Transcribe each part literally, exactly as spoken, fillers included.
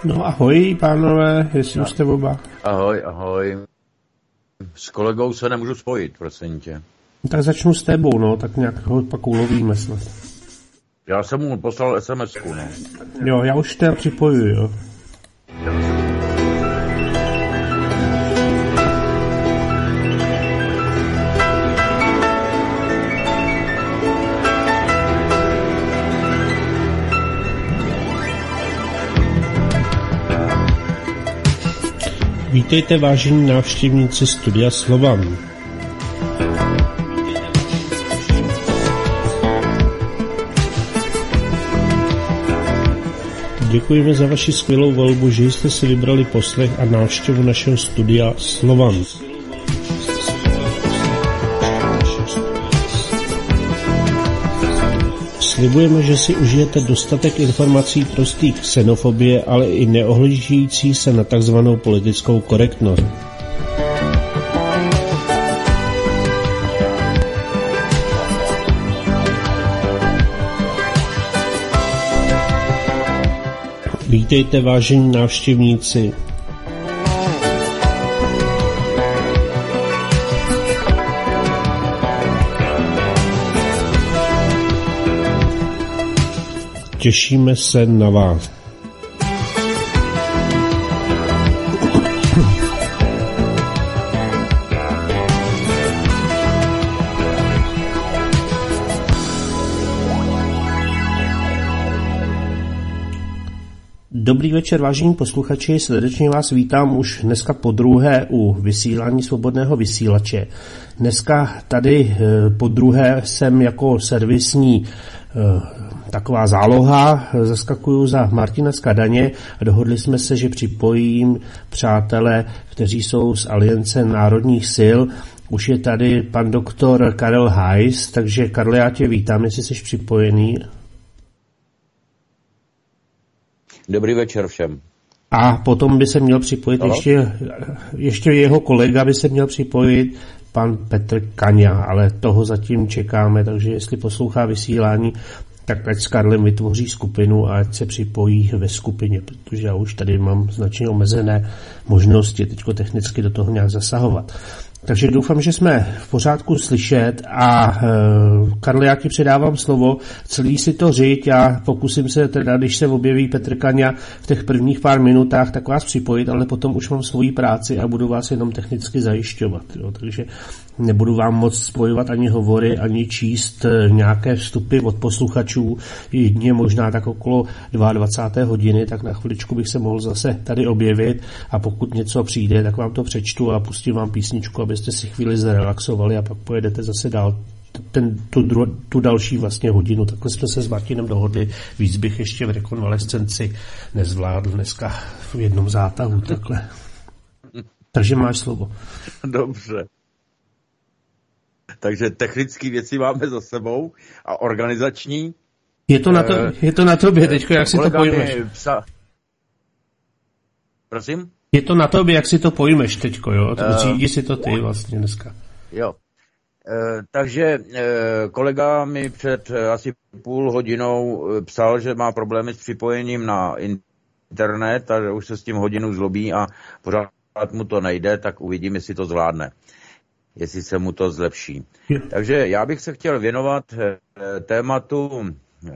No ahoj, pánové, jestli už jste oba. Ahoj, ahoj. S kolegou se nemůžu spojit, prosím tě. Tak začnu s tebou, no, tak nějak ho pak ulovíme snad. Já jsem mu poslal es em esku, no. Jo, já už teda připojuji, jo. Vítejte, vážení návštěvníci Studia Slovan. Děkujeme za vaši skvělou volbu, že jste si vybrali poslech a návštěvu našeho Studia Slovan. Slibujeme, že si užijete dostatek informací prostých xenofobie, ale i neohlížící se na takzvanou politickou korektnost. Vítejte, vážení návštěvníci. Těšíme se na vás. Dobrý večer, vážení posluchači, srdečně vás vítám už dneska podruhé u vysílání Svobodného vysílače. Dneska tady podruhé jsem jako servisní taková záloha, zaskakuju za Martina Skadaně a dohodli jsme se, že připojím přátelé, kteří jsou z Aliance národních sil. Už je tady pan doktor Karel Hajs, takže Karle, já tě vítám, jestli jsi připojený. Dobrý večer všem. A potom by se měl připojit ještě, ještě jeho kolega by se měl připojit, pan Petr Kaňa, ale toho zatím čekáme, takže jestli poslouchá vysílání, tak ať s Karlem vytvoří skupinu a ať se připojí ve skupině, protože já už tady mám značně omezené možnosti teďko technicky do toho nějak zasahovat. Takže doufám, že jsme v pořádku slyšet a e, Karle, já ti předávám slovo, celý si to říct, já pokusím se teda, když se objeví Petr Kaňa v těch prvních pár minutách, tak vás připojit, ale potom už mám svoji práci a budu vás jenom technicky zajišťovat, jo, takže nebudu vám moc spojovat ani hovory, ani číst nějaké vstupy od posluchačů, jedině možná tak okolo dvacáté druhé hodiny, tak na chviličku bych se mohl zase tady objevit a pokud něco přijde, tak vám to přečtu a pustím vám písničku, abyste si chvíli zrelaxovali a pak pojedete zase dál ten, tu, dru, tu další vlastně hodinu. Takhle jsme se s Martinem dohodli, víc bych ještě v rekonvalescenci nezvládl dneska v jednom zátahu, takhle. Takže máš slovo. Dobře. Takže technické věci máme za sebou a organizační. Je to na, to, je to na tobě teďko, jak si to pojmeš. Psa... Prosím? Je to na tobě, jak si to pojmeš teďko, jo? Řídí si to ty vlastně dneska. Jo. E, takže e, kolega mi před asi půl hodinou psal, že má problémy s připojením na internet a že už se s tím hodinu zlobí a pořád mu to nejde, tak uvidím, jestli to zvládne. Jestli se mu to zlepší. Je. Takže já bych se chtěl věnovat e, tématu e,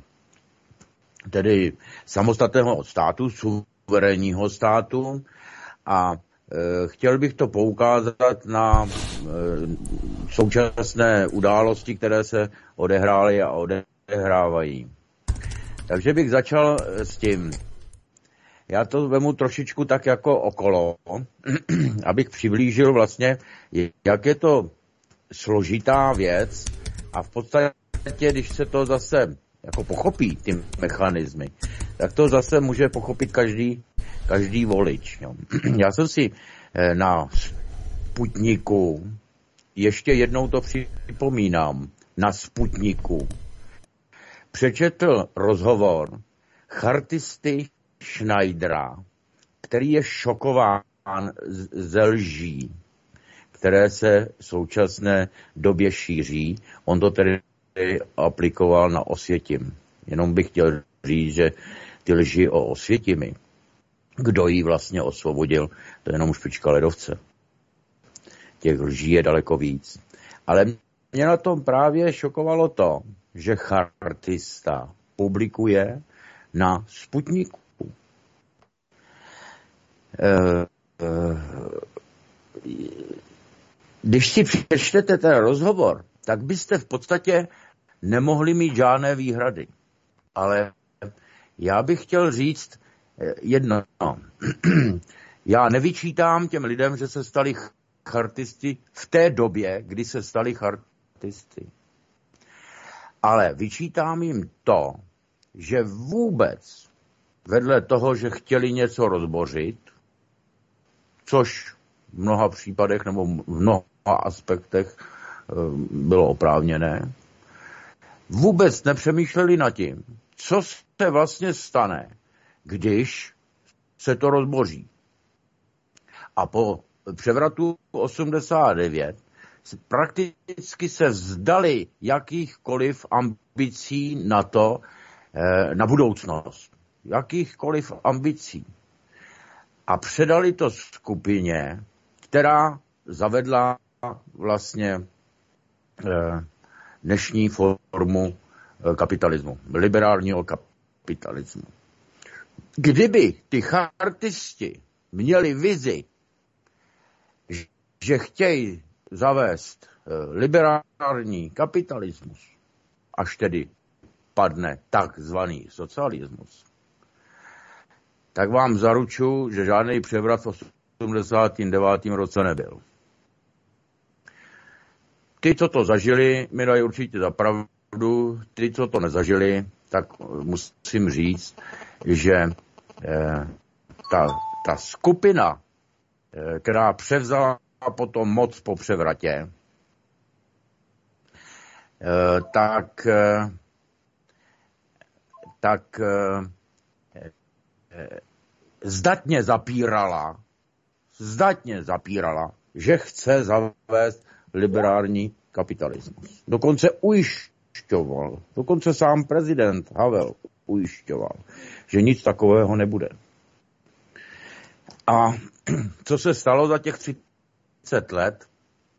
tedy samostatného státu, suverénního státu a e, chtěl bych to poukázat na e, současné události, které se odehrály a odehrávají. Takže bych začal s tím. Já to vemu trošičku tak jako okolo, abych přiblížil vlastně, jak je to složitá věc a v podstatě, když se to zase jako pochopí ty mechanismy, tak to zase může pochopit každý, každý volič. Jo. Já jsem si na Sputniku, ještě jednou to připomínám, na Sputniku přečetl rozhovor chartisty Schneidera, který je šokován ze lží, které se v současné době šíří. On to tedy aplikoval na Osvětim. Jenom bych chtěl říct, že ty lži o Osvětimi kdo ji vlastně osvobodil, to je jenom špička ledovce. Těch lží je daleko víc. Ale mě na tom právě šokovalo to, že chartista publikuje na Sputniku. E, e, když si přečtete ten rozhovor, tak byste v podstatě nemohli mít žádné výhrady. Ale já bych chtěl říct jedno. Já nevyčítám těm lidem, že se stali chartisty v té době, kdy se stali chartisty. Ale vyčítám jim to, že vůbec vedle toho, že chtěli něco rozbořit, což v mnoha případech nebo v mnoha aspektech bylo oprávněné, vůbec nepřemýšleli nad tím, co se vlastně stane, když se to rozboří. A po převratu osmdesát devět prakticky se vzdali jakýchkoliv ambicí na to, na budoucnost. Jakýchkoliv ambicí. A předali to skupině, která zavedla vlastně dnešní formu kapitalismu, liberálního kapitalismu. Kdyby ty chartisti měli vizi, že chtějí zavést liberální kapitalismus, až tedy padne takzvaný socialismus, tak vám zaručuji, že žádný převrat v osmdesátém devátém roce nebyl. Ty, co to zažili, mi dají určitě za pravdu. Ty, co to nezažili, tak musím říct, že eh, ta, ta skupina, eh, která převzala potom moc po převratě, eh, tak, eh, tak eh, eh, zdatně zapírala, zdatně zapírala, že chce zavést liberální kapitalismus. Dokonce ujišťoval, dokonce sám prezident Havel ujišťoval, že nic takového nebude. A co se stalo za těch třicet let,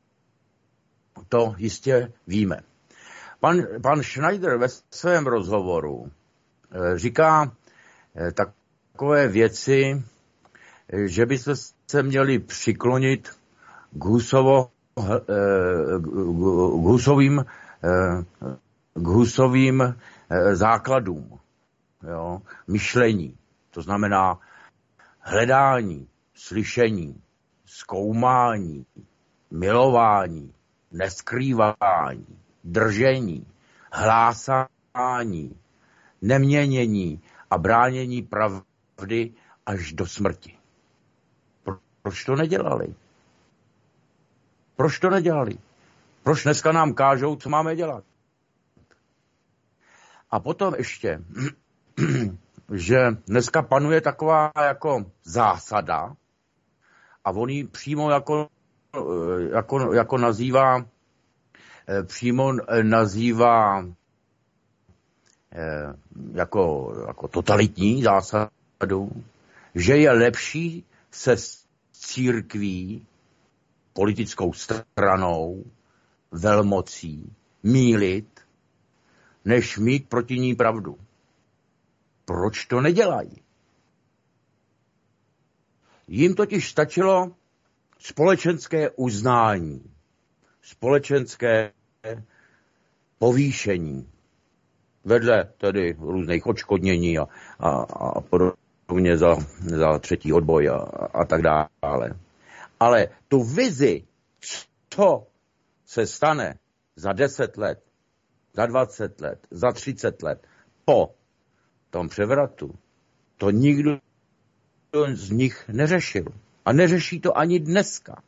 to jistě víme. Pan, pan Schneider ve svém rozhovoru říká takové věci, že by se, se měli přiklonit k Husovo k husovým, k husovým základům, jo, myšlení. To znamená hledání, slyšení, zkoumání, milování, neskrývání, držení, hlásání, neměnění a bránění pravdy až do smrti. Proč to nedělali? Proč to nedělali? Proč dneska nám kážou, co máme dělat? A potom ještě, že dneska panuje taková jako zásada a on ji přímo jako, jako, jako nazývá, přímo nazývá jako, jako totalitní zásadu, že je lepší se s církví, politickou stranou, velmocí, mýlit, než mít proti ní pravdu. Proč to nedělají? Jim totiž stačilo společenské uznání, společenské povýšení, vedle tedy různých odškodnění a, a, a podobně za, za třetí odboj a, a tak dále. Ale tu vizi, co se stane za deset let, za dvacet let, za třicet let po tom převratu, to nikdo z nich neřešil. A neřeší to ani dneska.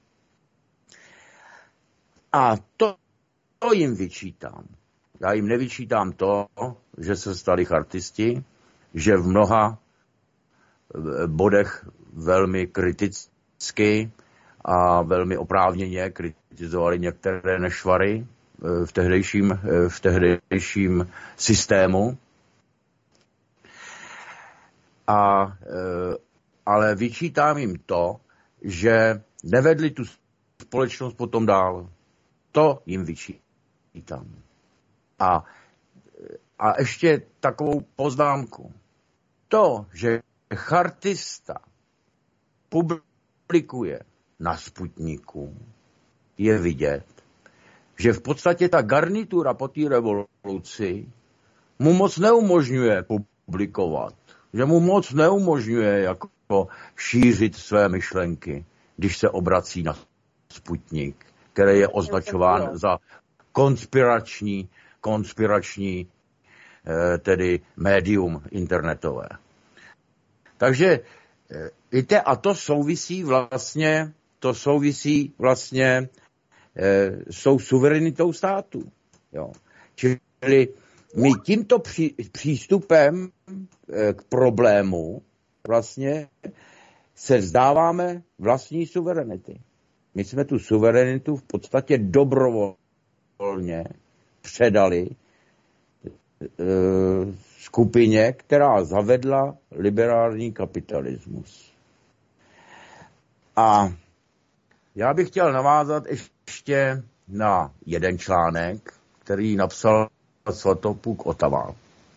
A to, to jim vyčítám. Já jim nevyčítám to, že se stali chartisti, že v mnoha bodech velmi kriticky a velmi oprávněně kritizovali některé nešvary v tehdejším, v tehdejším systému. A, ale vyčítám jim to, že nevedli tu společnost potom dál. To jim vyčítám. A, a ještě takovou poznámku. To, že chartista publikuje na Sputniku, je vidět, že v podstatě ta garnitura po té revoluci mu moc neumožňuje publikovat. Že mu moc neumožňuje jako šířit své myšlenky, když se obrací na Sputnik, který je označován za konspirační, konspirační tedy médium internetové. Takže víte, a to souvisí vlastně, to souvisí vlastně s tou suverenitou státu. Jo. Čili my tímto pří, přístupem k problému vlastně se vzdáváme vlastní suverenity. My jsme tu suverenitu v podstatě dobrovolně předali e, skupině, která zavedla liberální kapitalismus. A já bych chtěl navázat ještě na jeden článek, který napsal Svatopluk Otava.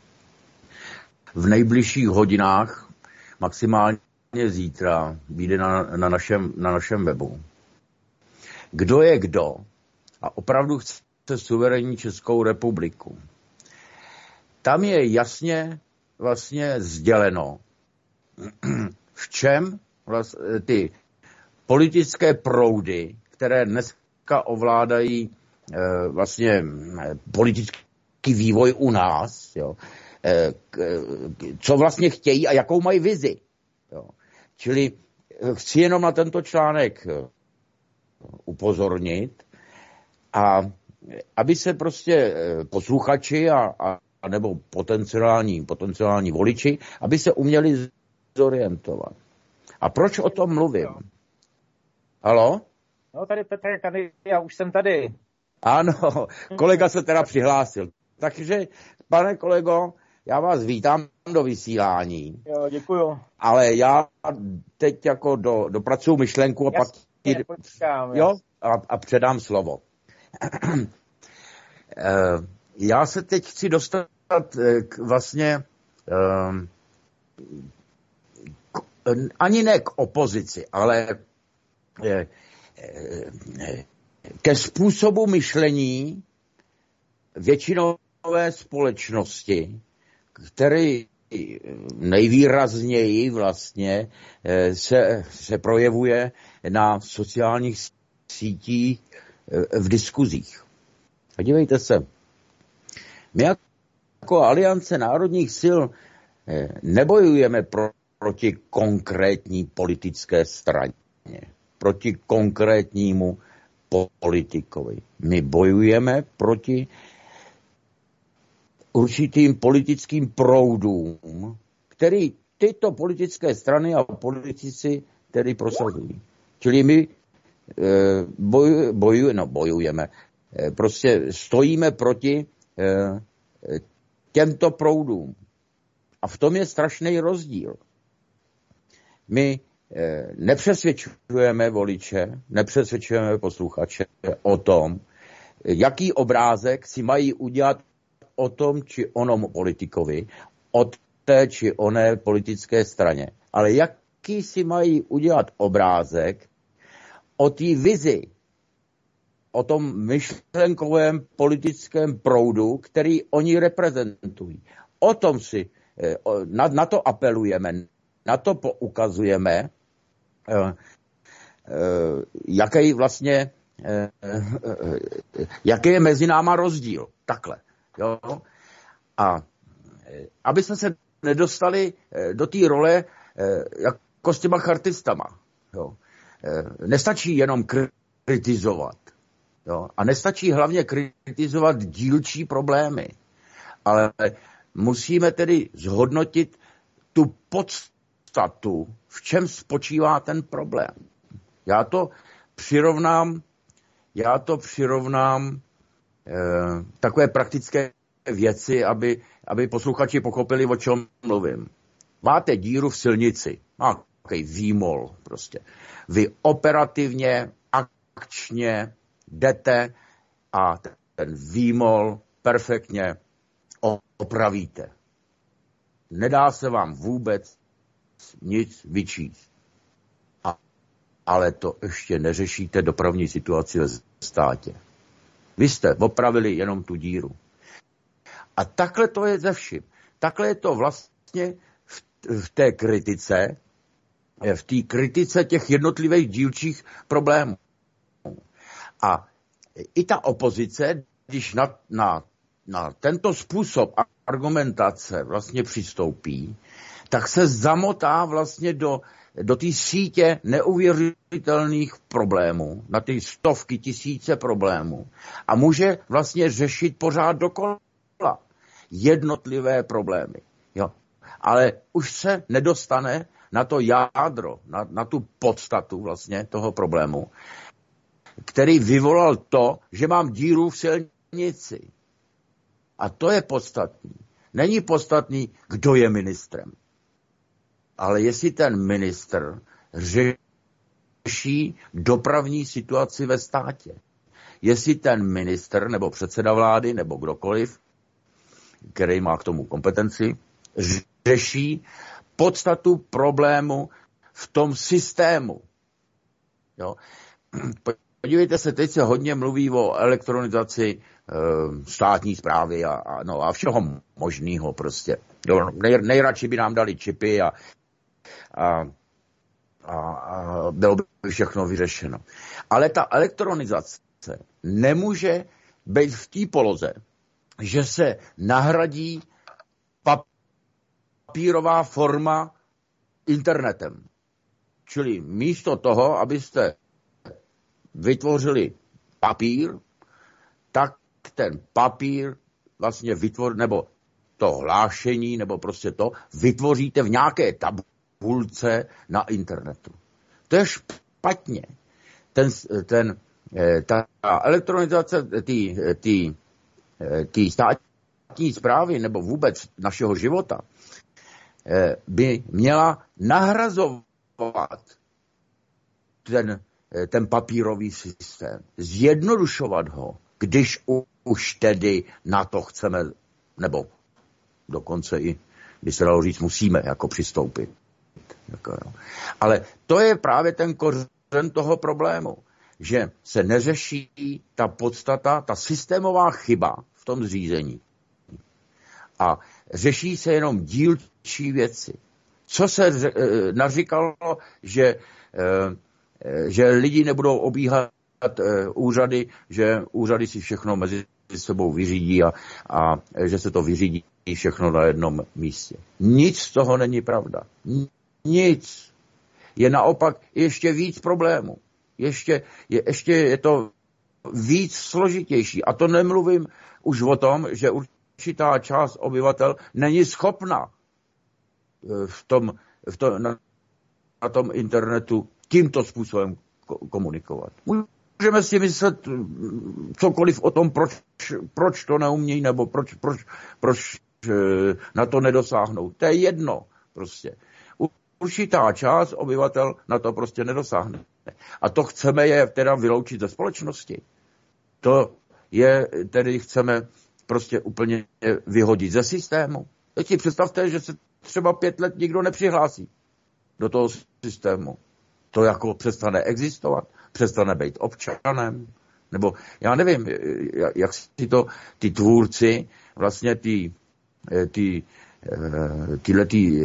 V nejbližších hodinách, maximálně zítra, vyjde na, na, našem, na našem webu. Kdo je kdo a opravdu chce suverénní Českou republiku. Tam je jasně vlastně sděleno, v čem vlastně ty politické proudy, které dneska ovládají e, vlastně politický vývoj u nás, jo, e, k, co vlastně chtějí a jakou mají vizi. Jo. Čili chci jenom na tento článek upozornit a aby se prostě posluchači a, a nebo potenciální, potenciální voliči, aby se uměli zorientovat. A proč o tom mluvím? Haló? No tady Petr, tady, já už jsem tady. Ano, kolega se teda přihlásil. Takže, pane kolego, já vás vítám do vysílání. Jo, děkuju. Ale já teď jako do, dopracuju myšlenku a Jasně, pak počkám, jo, a, a předám slovo. Já se teď chci dostat k vlastně k, ani ne k opozici, ale ke způsobu myšlení většinové společnosti, který nejvýrazněji vlastně se, se projevuje na sociálních sítích v diskuzích. A dívejte se, my jako Aliance národních sil nebojujeme pro, proti konkrétní politické straně, proti konkrétnímu politikovi. My bojujeme proti určitým politickým proudům, který tyto politické strany a politici tedy prosazují. Čili my e, boju, boju, no, bojujeme, e, prostě stojíme proti e, těmto proudům. A v tom je strašný rozdíl. My e, nepřesvědčujeme voliče, nepřesvědčujeme posluchače o tom, jaký obrázek si mají udělat o tom či onom politikovi, o té či oné politické straně. Ale jaký si mají udělat obrázek o té vizi, o tom myšlenkovém politickém proudu, který oni reprezentují. O tom si, na, na to apelujeme, na to poukazujeme, jaký vlastně, jaký je mezi náma rozdíl. Takhle. Jo? A aby jsme se nedostali do té role jako s těma chartistama. Jo? Nestačí jenom kritizovat. Jo? A nestačí hlavně kritizovat dílčí problémy. Ale musíme tedy zhodnotit tu podstatu, v čem spočívá ten problém. Já to přirovnám, já to přirovnám eh, takové praktické věci, aby, aby posluchači pochopili, o čem mluvím. Máte díru v silnici. A takový výmol prostě. Vy operativně, akčně jdete a ten výmol perfektně opravíte. Nedá se vám vůbec nic vyčíst. A, ale to ještě neřešíte dopravní situaci ve státě. Vy jste opravili jenom tu díru. A takhle to je ze vším. Takhle je to vlastně v, v té kritice, v té kritice těch jednotlivých dílčích problémů. A i ta opozice, když na, na, na tento způsob argumentace vlastně přistoupí, tak se zamotá vlastně do, do té sítě neuvěřitelných problémů, na ty stovky, tisíce problémů a může vlastně řešit pořád dokola jednotlivé problémy. Jo. Ale už se nedostane na to jádro, na, na tu podstatu vlastně toho problému, který vyvolal to, že mám díru v silnici. A to je podstatný. Není podstatný, kdo je ministrem. Ale jestli ten ministr řeší dopravní situaci ve státě. Jestli ten ministr, nebo předseda vlády, nebo kdokoliv, který má k tomu kompetenci, řeší podstatu problému v tom systému. Jo? Podívejte se, teď se hodně mluví o elektronizaci e, státní správy a, a, no, a všeho možného prostě. Nej, nejradši by nám dali čipy a, a, a, a bylo by všechno vyřešeno. Ale ta elektronizace nemůže být v té poloze, že se nahradí papírová forma internetem. Čili místo toho, abyste vytvořili papír, tak ten papír vlastně vytvoří, nebo to hlášení, nebo prostě to, vytvoříte v nějaké tabulce na internetu. To je špatně. Ten, ten, ta elektronizace té státní správy, nebo vůbec našeho života, by měla nahrazovat ten ten papírový systém. Zjednodušovat ho, když u, už tedy na to chceme, nebo dokonce i, by se dalo říct, musíme jako přistoupit. Jako, jo. Ale to je právě ten kořen toho problému, že se neřeší ta podstata, ta systémová chyba v tom zřízení. A řeší se jenom dílčí věci. Co se e, naříkalo, že e, že lidi nebudou obíhat e, úřady, že úřady si všechno mezi sebou vyřídí a, a že se to vyřídí všechno na jednom místě. Nic z toho není pravda. Nic. Je naopak ještě víc problémů. Ještě je, ještě je to víc složitější. A to nemluvím už o tom, že určitá část obyvatel není schopna v tom, v tom, na, na tom internetu tímto způsobem komunikovat. Můžeme si myslet cokoliv o tom, proč, proč to neumějí, nebo proč, proč, proč na to nedosáhnou. To je jedno prostě. Určitá část obyvatel na to prostě nedosáhne. A to chceme je teda vyloučit ze společnosti. To je, tedy chceme prostě úplně vyhodit ze systému. Teď si představte, že se třeba pět let nikdo nepřihlásí do toho systému. To jako přestane existovat, přestane být občanem, nebo já nevím, jak si to ty tvůrci, vlastně ty, ty, tyhle ty,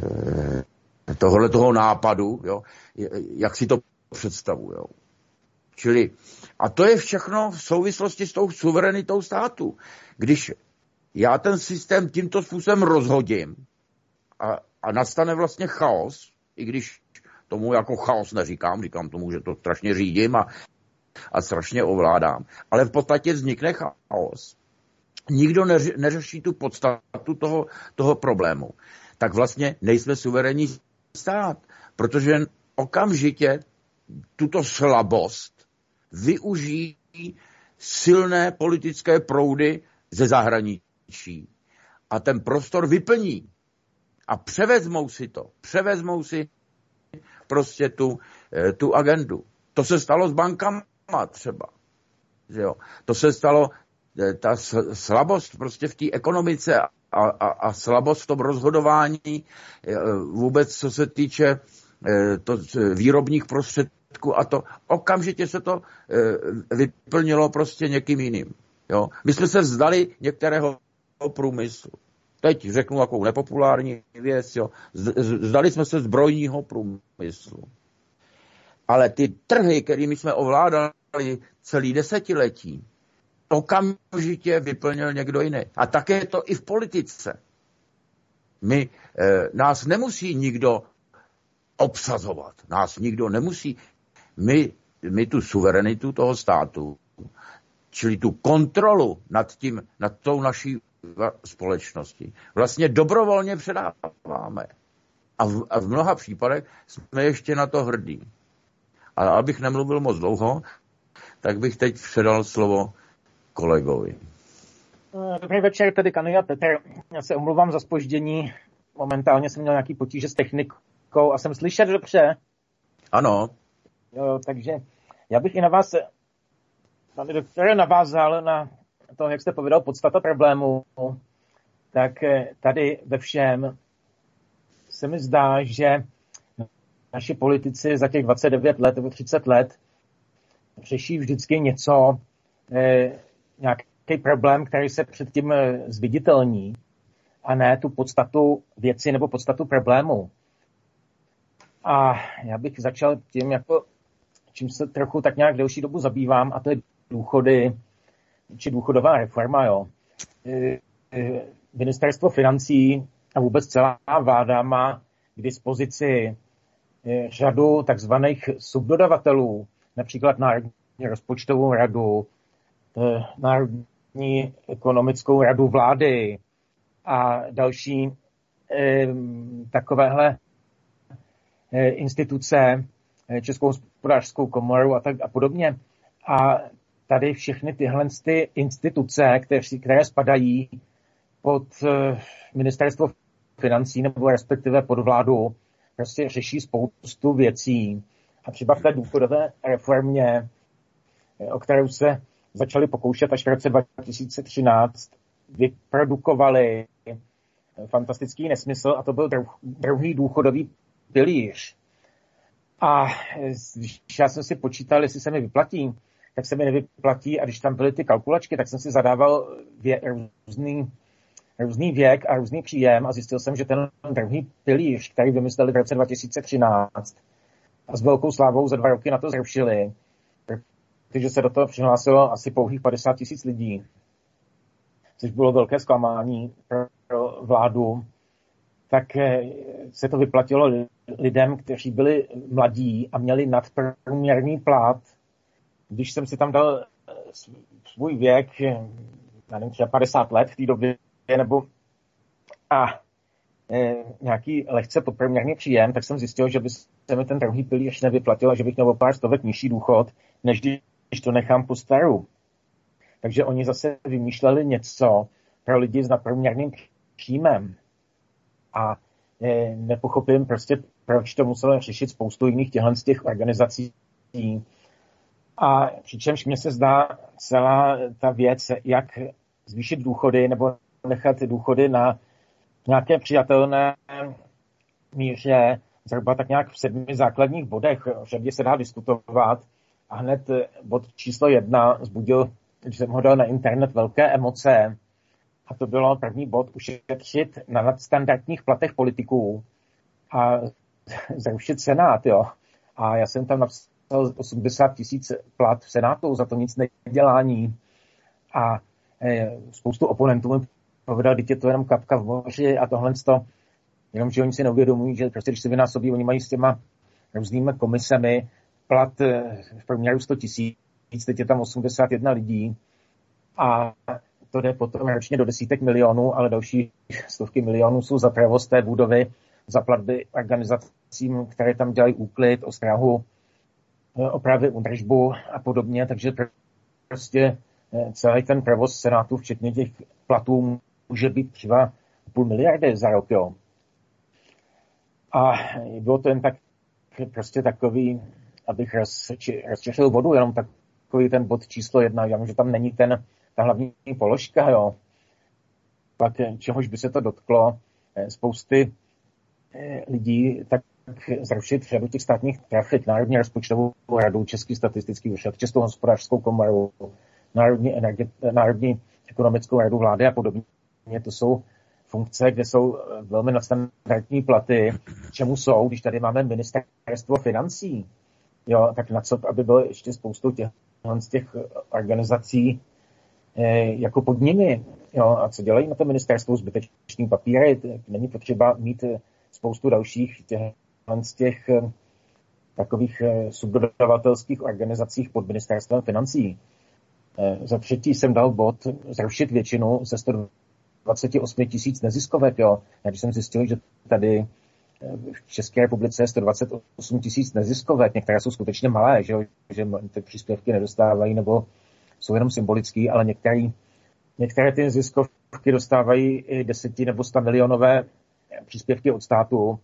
tohle toho nápadu, jo, jak si to představujou. Čili, a to je všechno v souvislosti s tou suverenitou státu. Když já ten systém tímto způsobem rozhodím a, a nastane vlastně chaos, i když tomu jako chaos neříkám, říkám tomu, že to strašně řídím a, a strašně ovládám. Ale v podstatě vznikne chaos. Nikdo neři, neřeší tu podstatu toho, toho problému. Tak vlastně nejsme suverénní stát, protože okamžitě tuto slabost využijí silné politické proudy ze zahraničí a ten prostor vyplní. A převezmou si to. Převezmou si prostě tu, tu agendu. To se stalo s bankama třeba. Že jo? To se stalo, ta slabost prostě v té ekonomice a, a, a slabost v tom rozhodování vůbec, co se týče to, výrobních prostředků a to, okamžitě se to vyplnilo prostě někým jiným. Jo? My jsme se vzdali některého průmyslu. Teď řeknu takovou nepopulární věc, jo. Zdali jsme se zbrojního průmyslu. Ale ty trhy, kterými jsme ovládali celý desetiletí, okamžitě vyplnil někdo jiný. A také to i v politice. My, eh, nás nemusí nikdo obsazovat. Nás nikdo nemusí. My, my tu suverenitu toho státu, čili tu kontrolu nad tím, nad tou naší společnosti, vlastně dobrovolně předáváme. A v, a v mnoha případech jsme ještě na to hrdí. A abych nemluvil moc dlouho, tak bych teď předal slovo kolegovi. Dobrý večer, tady Kania Petr. Já se omluvám za zpoždění. Momentálně jsem měl nějaký potíže s technikou a jsem slyšet dobře. Ano. Jo, takže já bych i na vás, pane doktore, navázal na to, jak jste povedal, podstata problému. Tak tady ve všem se mi zdá, že naši politici za těch dvacet devět let nebo třicet let řeší vždycky něco, eh, nějaký problém, který se předtím zviditelní, a ne tu podstatu věci nebo podstatu problému. A já bych začal tím, jako, čím se trochu tak nějak delší dobu zabývám, a to je důchody, či důchodová reforma. Jo. Eh, eh, Ministerstvo financí a vůbec celá vláda má k dispozici řadu takzvaných subdodavatelů, například Národní rozpočtovou radu, Národní ekonomickou radu vlády a další eh, takovéhle eh, instituce, Českou hospodářskou komoru a tak a podobně. A tady všechny tyhle ty instituce, které, které spadají pod eh, ministerstvo financí nebo respektive pod vládu, prostě řeší spoustu věcí. A třeba v té důchodové reformě, o kterou se začali pokoušet až v roce dva tisíce třináct, vyprodukovali fantastický nesmysl, a to byl druhý důchodový pilíř. A když já jsem si počítal, jestli se mi vyplatí, tak se mi nevyplatí, a když tam byly ty kalkulačky, tak jsem si zadával vě, různý různý věk a různý příjem a zjistil jsem, že ten druhý pilíř, který vymysleli v roce dva tisíce třináct a s velkou slávou za dva roky na to zrušili, protože se do toho přihlásilo asi pouhých padesát tisíc lidí, což bylo velké zklamání pro vládu, tak se to vyplatilo lidem, kteří byli mladí a měli nadprůměrný plat. Když jsem si tam dal svůj věk, já nevím, třeba padesát let v té době, nebo a e, nějaký lehce podprůměrný příjem, tak jsem zjistil, že by se mi ten druhý pilíř nevyplatil a že bych měl o pár stovek nižší důchod, než když to nechám po staru. Takže oni zase vymýšleli něco pro lidi s nadprůměrným příjmem. A e, nepochopím prostě, proč to muselo řešit spoustu jiných těchto z těch organizací. A přičemž mně se zdá celá ta věc, jak zvýšit důchody nebo nechat důchody na nějaké přijatelné míře, zhruba tak nějak v sedmi základních bodech. O řadě se dá diskutovat a hned bod číslo jedna vzbudil, když jsem ho dal na internet, velké emoce. A to bylo první bod, ušetřit na nadstandardních platech politiků a zrušit Senát. Jo. A já jsem tam napsal osmdesát tisíc plat v Senátu za to nic nedělání. A e, spoustu oponentů mi povedal, že je to jenom kapka v moři a tohle to, jenomže oni si neuvědomují, že prostě když se vynásobí, oni mají s těma různými komisemi plat v průměru sto tisíc, teď je tam osmdesát jedna lidí a to jde potom ročně do desítek milionů, ale další stovky milionů jsou za provoz té budovy, za platby organizacím, které tam dělají úklid, ostrahu, opravy, údržbu a podobně, takže prostě celý ten provoz Senátu, včetně těch platů, může být třeba půl miliardy za rok. Jo. A bylo to jen tak prostě takový, abych rozčešil vodu, jenom takový ten bod číslo jedna, já vím, že tam není ten, ta hlavní položka, jo. Pak čehož by se to dotklo spousty lidí, tak zrušit řadu těch státních trafik, Národní rozpočtovou radu, Český statistický úřad, Českou hospodářskou komoru, Národní, energie, Národní ekonomickou radu vlády a podobně. To jsou funkce, kde jsou velmi nadstandardní platy. Čemu jsou, když tady máme ministerstvo financí? Jo, tak na co, aby bylo ještě spoustu těch, z těch organizací eh, jako pod nimi. Jo, a co dělají na to ministerstvo? Zbytečný papíry. Není potřeba mít spoustu dalších těch, z těch eh, takových eh, subdodavatelských organizacích pod ministerstvem financí. Eh, za třetí jsem dal bod zrušit většinu ze sto dvacet osm tisíc neziskovek. Jo. Já když jsem zjistil, že tady v České republice je sto dvacet osm tisíc neziskovek, některé jsou skutečně malé, že, že ty příspěvky nedostávají nebo jsou jenom symbolický, ale některé, některé ty neziskovky dostávají i deseti nebo sta milionové příspěvky od státu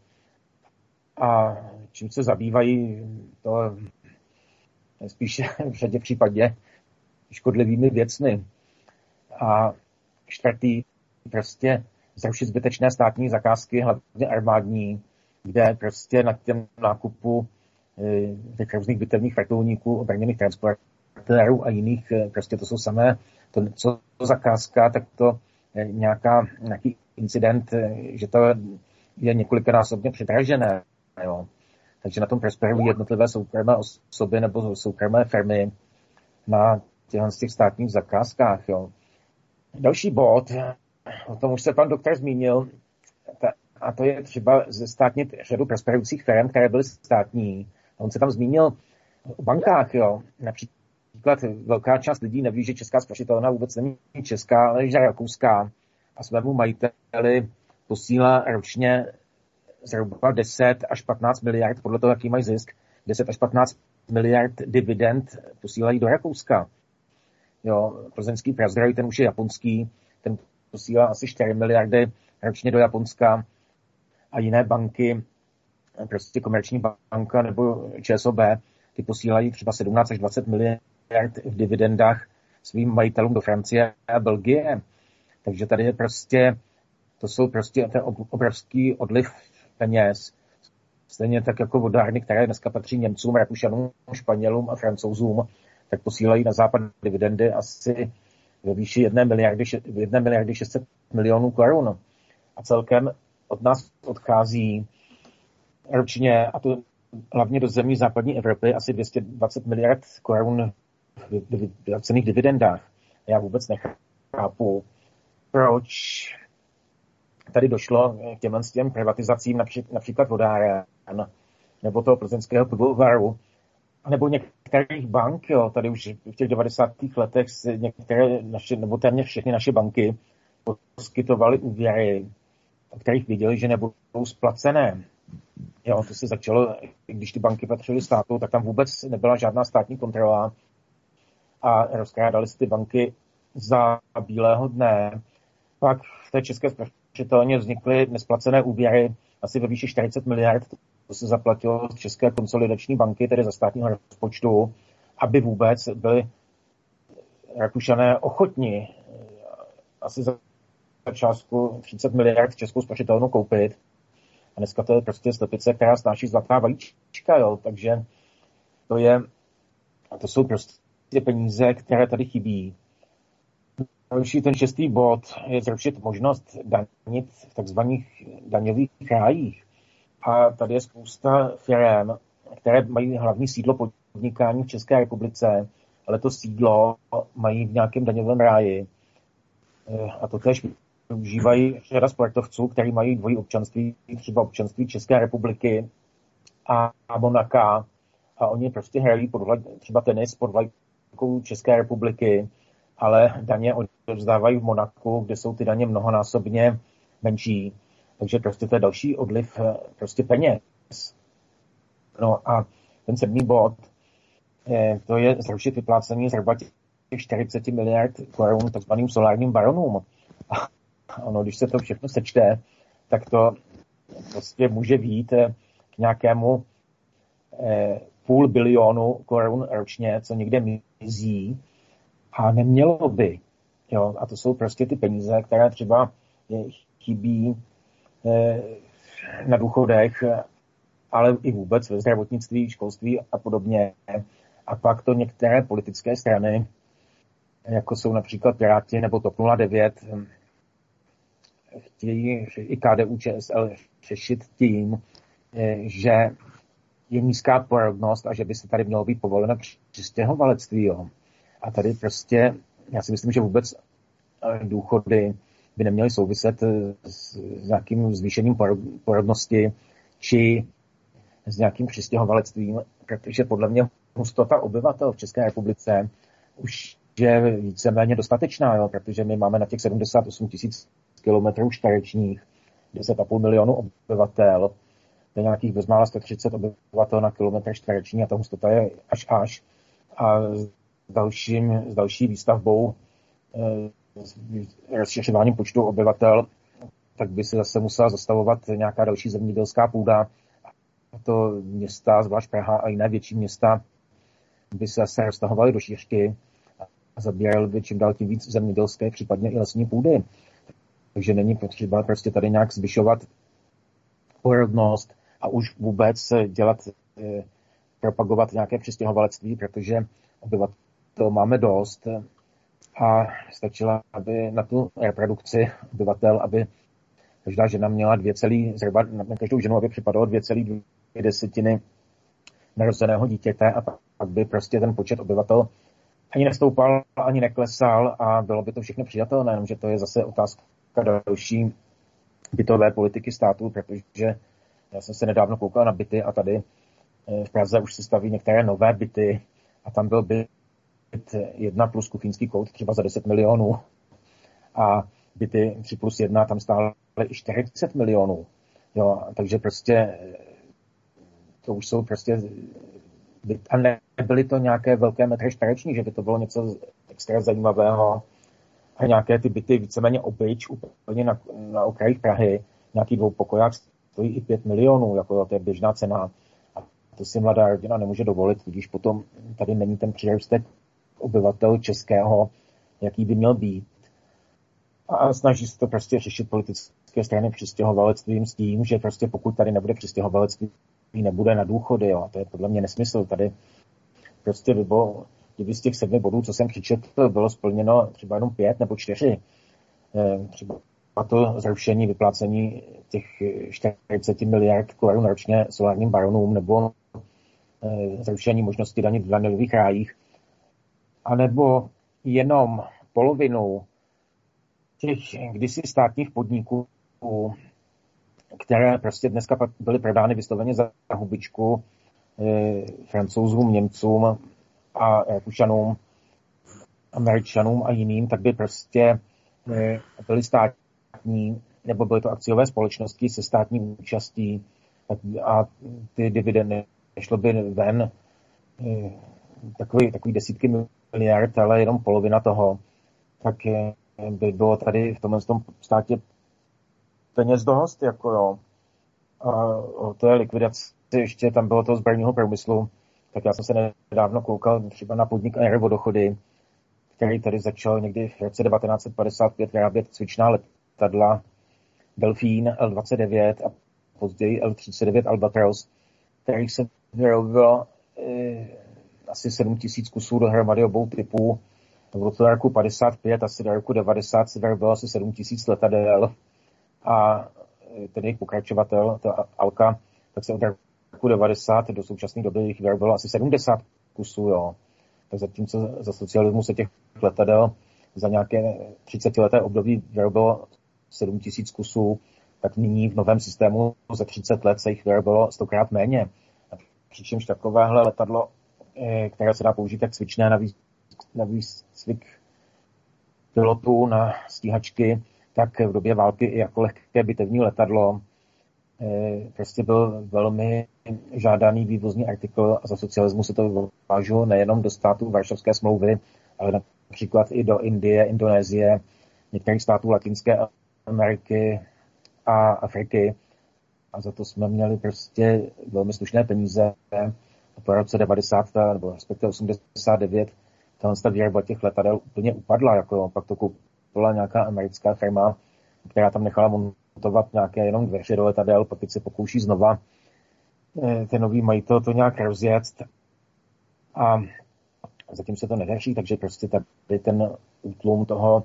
a čím se zabývají, to spíše v řadě případě škodlivými věcmi. A čtvrtý, prostě zrušit zbytečné státní zakázky, hlavně armádní, kde prostě na těm nákupu těch různých bitevních vrtulníků, obrněných transportérů a jiných, prostě to jsou samé, to, co to zakázka, tak to nějaká, nějaký incident, že to je několikanásobně předražené. Jo. Takže na tom prosperují jednotlivé soukromé osoby nebo soukromé firmy na těchto těch státních zakázkách. Jo. Další bod, o tom už se pan doktor zmínil, a to je třeba zestátnit řadu prosperujících firm, které byly státní. On se tam zmínil o bankách, jo. Například velká část lidí neví, že Česká spořitelna vůbec není česká, ale že rakouská. A svému majiteli posílá ročně zhruba deset až patnáct miliard, podle toho, jaký mají zisk, deset až patnáct miliard dividend posílají do Rakouska. Jo, plzeňský Prazdroj, ten už je japonský, ten posílá asi čtyři miliardy ročně do Japonska a jiné banky, prostě Komerční banka nebo ČSOB, ty posílají třeba sedmnáct až dvacet miliard v dividendách svým majitelům do Francie a Belgie. Takže tady je prostě, to jsou prostě ten obrovský odliv peněz. Stejně tak jako vodárny, které dneska patří Němcům, Rakušanům, Španělům a Francouzům, tak posílají na západ dividendy asi ve výši jedné miliardy, jedné miliardy šest set milionů korun. A celkem od nás odchází ročně, a to hlavně do zemí západní Evropy, asi dvě stě dvacet miliard korun v cených dividendách. Já vůbec nechápu, proč tady došlo k těm, s těm privatizacím, například vodáren, nebo toho plzeňského pivovaru, nebo některých bank, jo, tady už v těch devadesátých letech některé naše, nebo téměř všechny naše banky poskytovaly úvěry, o kterých věděli, že nebudou splacené. Jo, to se začalo, když ty banky patřily státu, tak tam vůbec nebyla žádná státní kontrola a rozkrádali se ty banky za bílého dne. Pak v té České spořitelně vznikly nesplacené úvěry asi ve výši čtyřicet miliard. To se zaplatilo z České konsolidační banky, tedy za státního rozpočtu, aby vůbec byli Rakušané ochotni asi za částku třicet miliard Českou spořitelnu koupit. A dneska to je prostě slepice, která snáší zlatá vajíčka, jo. Takže to je, to jsou prostě peníze, které tady chybí. Další ten šestý bod je zrušit možnost danit v takzvaných daňových rájích. A tady je spousta firem, které mají hlavní sídlo podnikání v České republice, ale to sídlo mají v nějakém daňovém ráji. A to též využívají řada sportovců, kteří mají dvojí občanství, třeba občanství České republiky a Monaka. A oni prostě hrají pod vlad, třeba tenis pod vlajkou České republiky, ale daně odevzdávají v Monaku, kde jsou ty daně mnohonásobně menší. Takže prostě to je další odliv prostě peněz. No a ten sedmý bod, je, to je zrušit vyplácení zhruba těch čtyřicet miliard korun takzvaným solárním baronům. A ono, když se to všechno sečte, tak to prostě může vyjít k nějakému půl bilionu korun ročně, co někde mizí a nemělo by. Jo? A to jsou prostě ty peníze, které třeba chybí na důchodech, ale i vůbec ve zdravotnictví, školství a podobně. A pak to některé politické strany, jako jsou například Piráti nebo TOP nula devět, chtějí i K D U Č S L řešit tím, že je nízká porodnost a že by se tady mělo být povoleno přistěhovalectví. Jo. A tady prostě, já si myslím, že vůbec důchody by neměly souviset s nějakým zvýšením porodnosti či s nějakým přistěhovalectvím, protože podle mě hustota obyvatel v České republice už je víceméně dostatečná, jo, protože my máme na těch sedmdesát osm tisíc kilometrů čtverečních deset a půl milionu obyvatel, to je nějakých bezmála sto třicet obyvatel na kilometr čtvereční a ta hustota je až až. A s, dalším, s další výstavbou, s rozšiřováním počtu obyvatel, tak by se zase musela zastavovat nějaká další zemědělská půda. A to města, zvlášť Praha a jiné větší města, by se zase roztahovaly do šířky a zabíraly by čím dál tím víc zemědělské, případně i lesní půdy. Takže není potřeba prostě tady nějak zvyšovat porodnost a už vůbec dělat, eh, propagovat nějaké přistěhovalectví, protože obyvatel máme dost a stačila, aby na tu reprodukci obyvatel, aby každá žena měla dvě celý, zhruba na každou ženu, aby připadalo dvě celé dvě desetiny narozeného dítěte a pak by prostě ten počet obyvatel ani nestoupal, ani neklesal a bylo by to všechno přijatelné, jenomže to je zase otázka další bytové politiky státu, protože já jsem se nedávno koukal na byty a tady v Praze už se staví některé nové byty a tam byl byt jedna plus kuchyňský kout třeba za deset milionů a byty tři plus jedna tam stály i čtyřicet milionů. Jo, takže prostě to už jsou prostě byt, a nebyly to nějaké velké metry čtvereční, že by to bylo něco extra zajímavého a nějaké ty byty víceméně obyč úplně na, na okrajích Prahy, nějaký dvoupokoják stojí i pět milionů, jako to je běžná cena a to si mladá rodina nemůže dovolit, tudíž potom tady není ten přírůstek obyvatel českého, jaký by měl být. A snaží se to prostě řešit politické strany přistěhovalectvím s tím, že prostě pokud tady nebude přistěhovalectví, nebude na důchody. Jo. A to je podle mě nesmysl. Tady prostě by bylo, kdyby z těch sedmi bodů, co jsem přečetl, bylo splněno třeba jenom pět nebo čtyři. Třeba to zrušení vyplácení těch čtyřicet miliard korun ročně solárním baronům nebo zrušení možnosti danit v daňových rájích. A nebo jenom polovinu těch kdysi státních podniků, které prostě dneska byly prodány vysloveně za hubičku eh, Francouzům, Němcům a Rakušanům, Američanům a jiným, tak by prostě eh, byly státní, nebo byly to akciové společnosti se státní účastí a ty dividendy šlo by ven eh, takový, takový desítky miliard, ale jenom polovina toho, tak eh, by bylo tady v tomhle tom státě peněz dost, jako jo. A o té likvidaci ještě tam bylo toho zbrojního průmyslu, tak já jsem se nedávno koukal třeba na podnik Aerovodochody, který tady začal někdy v roce devatenáct set padesát pět vyrábět cvičná letadla Delfín L dvacet devět a později L třicet devět Albatros, kterých se vyrobilo eh, asi sedm tisíc kusů dohromady obou typů. V roku padesát pět, asi do roku devadesát se vyrobilo asi sedm tisíc letadel a ten jejich pokračovatel, ta Alka, tak se od roku devadesát do současné doby jich vyrobilo asi sedmdesát kusů, jo. Tak zatímco za socialismu se těch letadel za nějaké třicetileté období vyrobilo sedm tisíc kusů, tak nyní v novém systému za třicet let se jich vyrobilo stokrát méně. A přičemž takovéhle letadlo, které se dá použít jak cvičné na, vý, na výcvik pilotů, na stíhačky, tak v době války i jako lehké bitevní letadlo prostě byl velmi žádaný vývozní artikl a za socialismu se to vyváželo nejenom do států Varšavské smlouvy, ale například i do Indie, Indonésie, některých států Latinské Ameriky a Afriky. A za to jsme měli prostě velmi slušné peníze po roce devadesát nebo respektive osmdesát devět ta výroba těch letadel úplně upadla, jako pak to koupila nějaká americká firma, která tam nechala montovat nějaké jenom dveře do letadel, pak teď se pokouší znova ten nový majitel to nějak rozjet a zatím se to nedaří, takže prostě tady ten útlum toho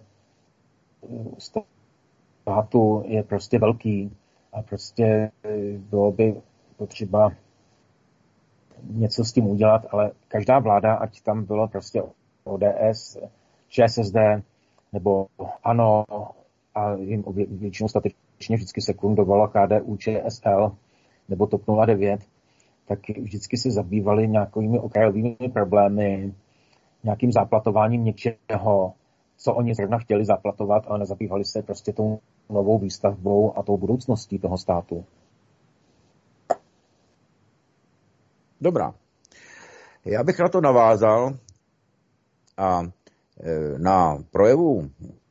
státu je prostě velký a prostě bylo by potřeba něco s tím udělat, ale každá vláda, ať tam bylo prostě O D S, ČSSD nebo ANO a jim většinou statečně vždycky sekundovalo K D U Č S L nebo TOP nula devět, tak vždycky se zabývali nějakými okrajovými problémy, nějakým záplatováním něčeho, co oni zrovna chtěli zaplatovat, ale nezabývali se prostě tou novou výstavbou a tou budoucností toho státu. Dobrá. Já bych na to navázal a na projevu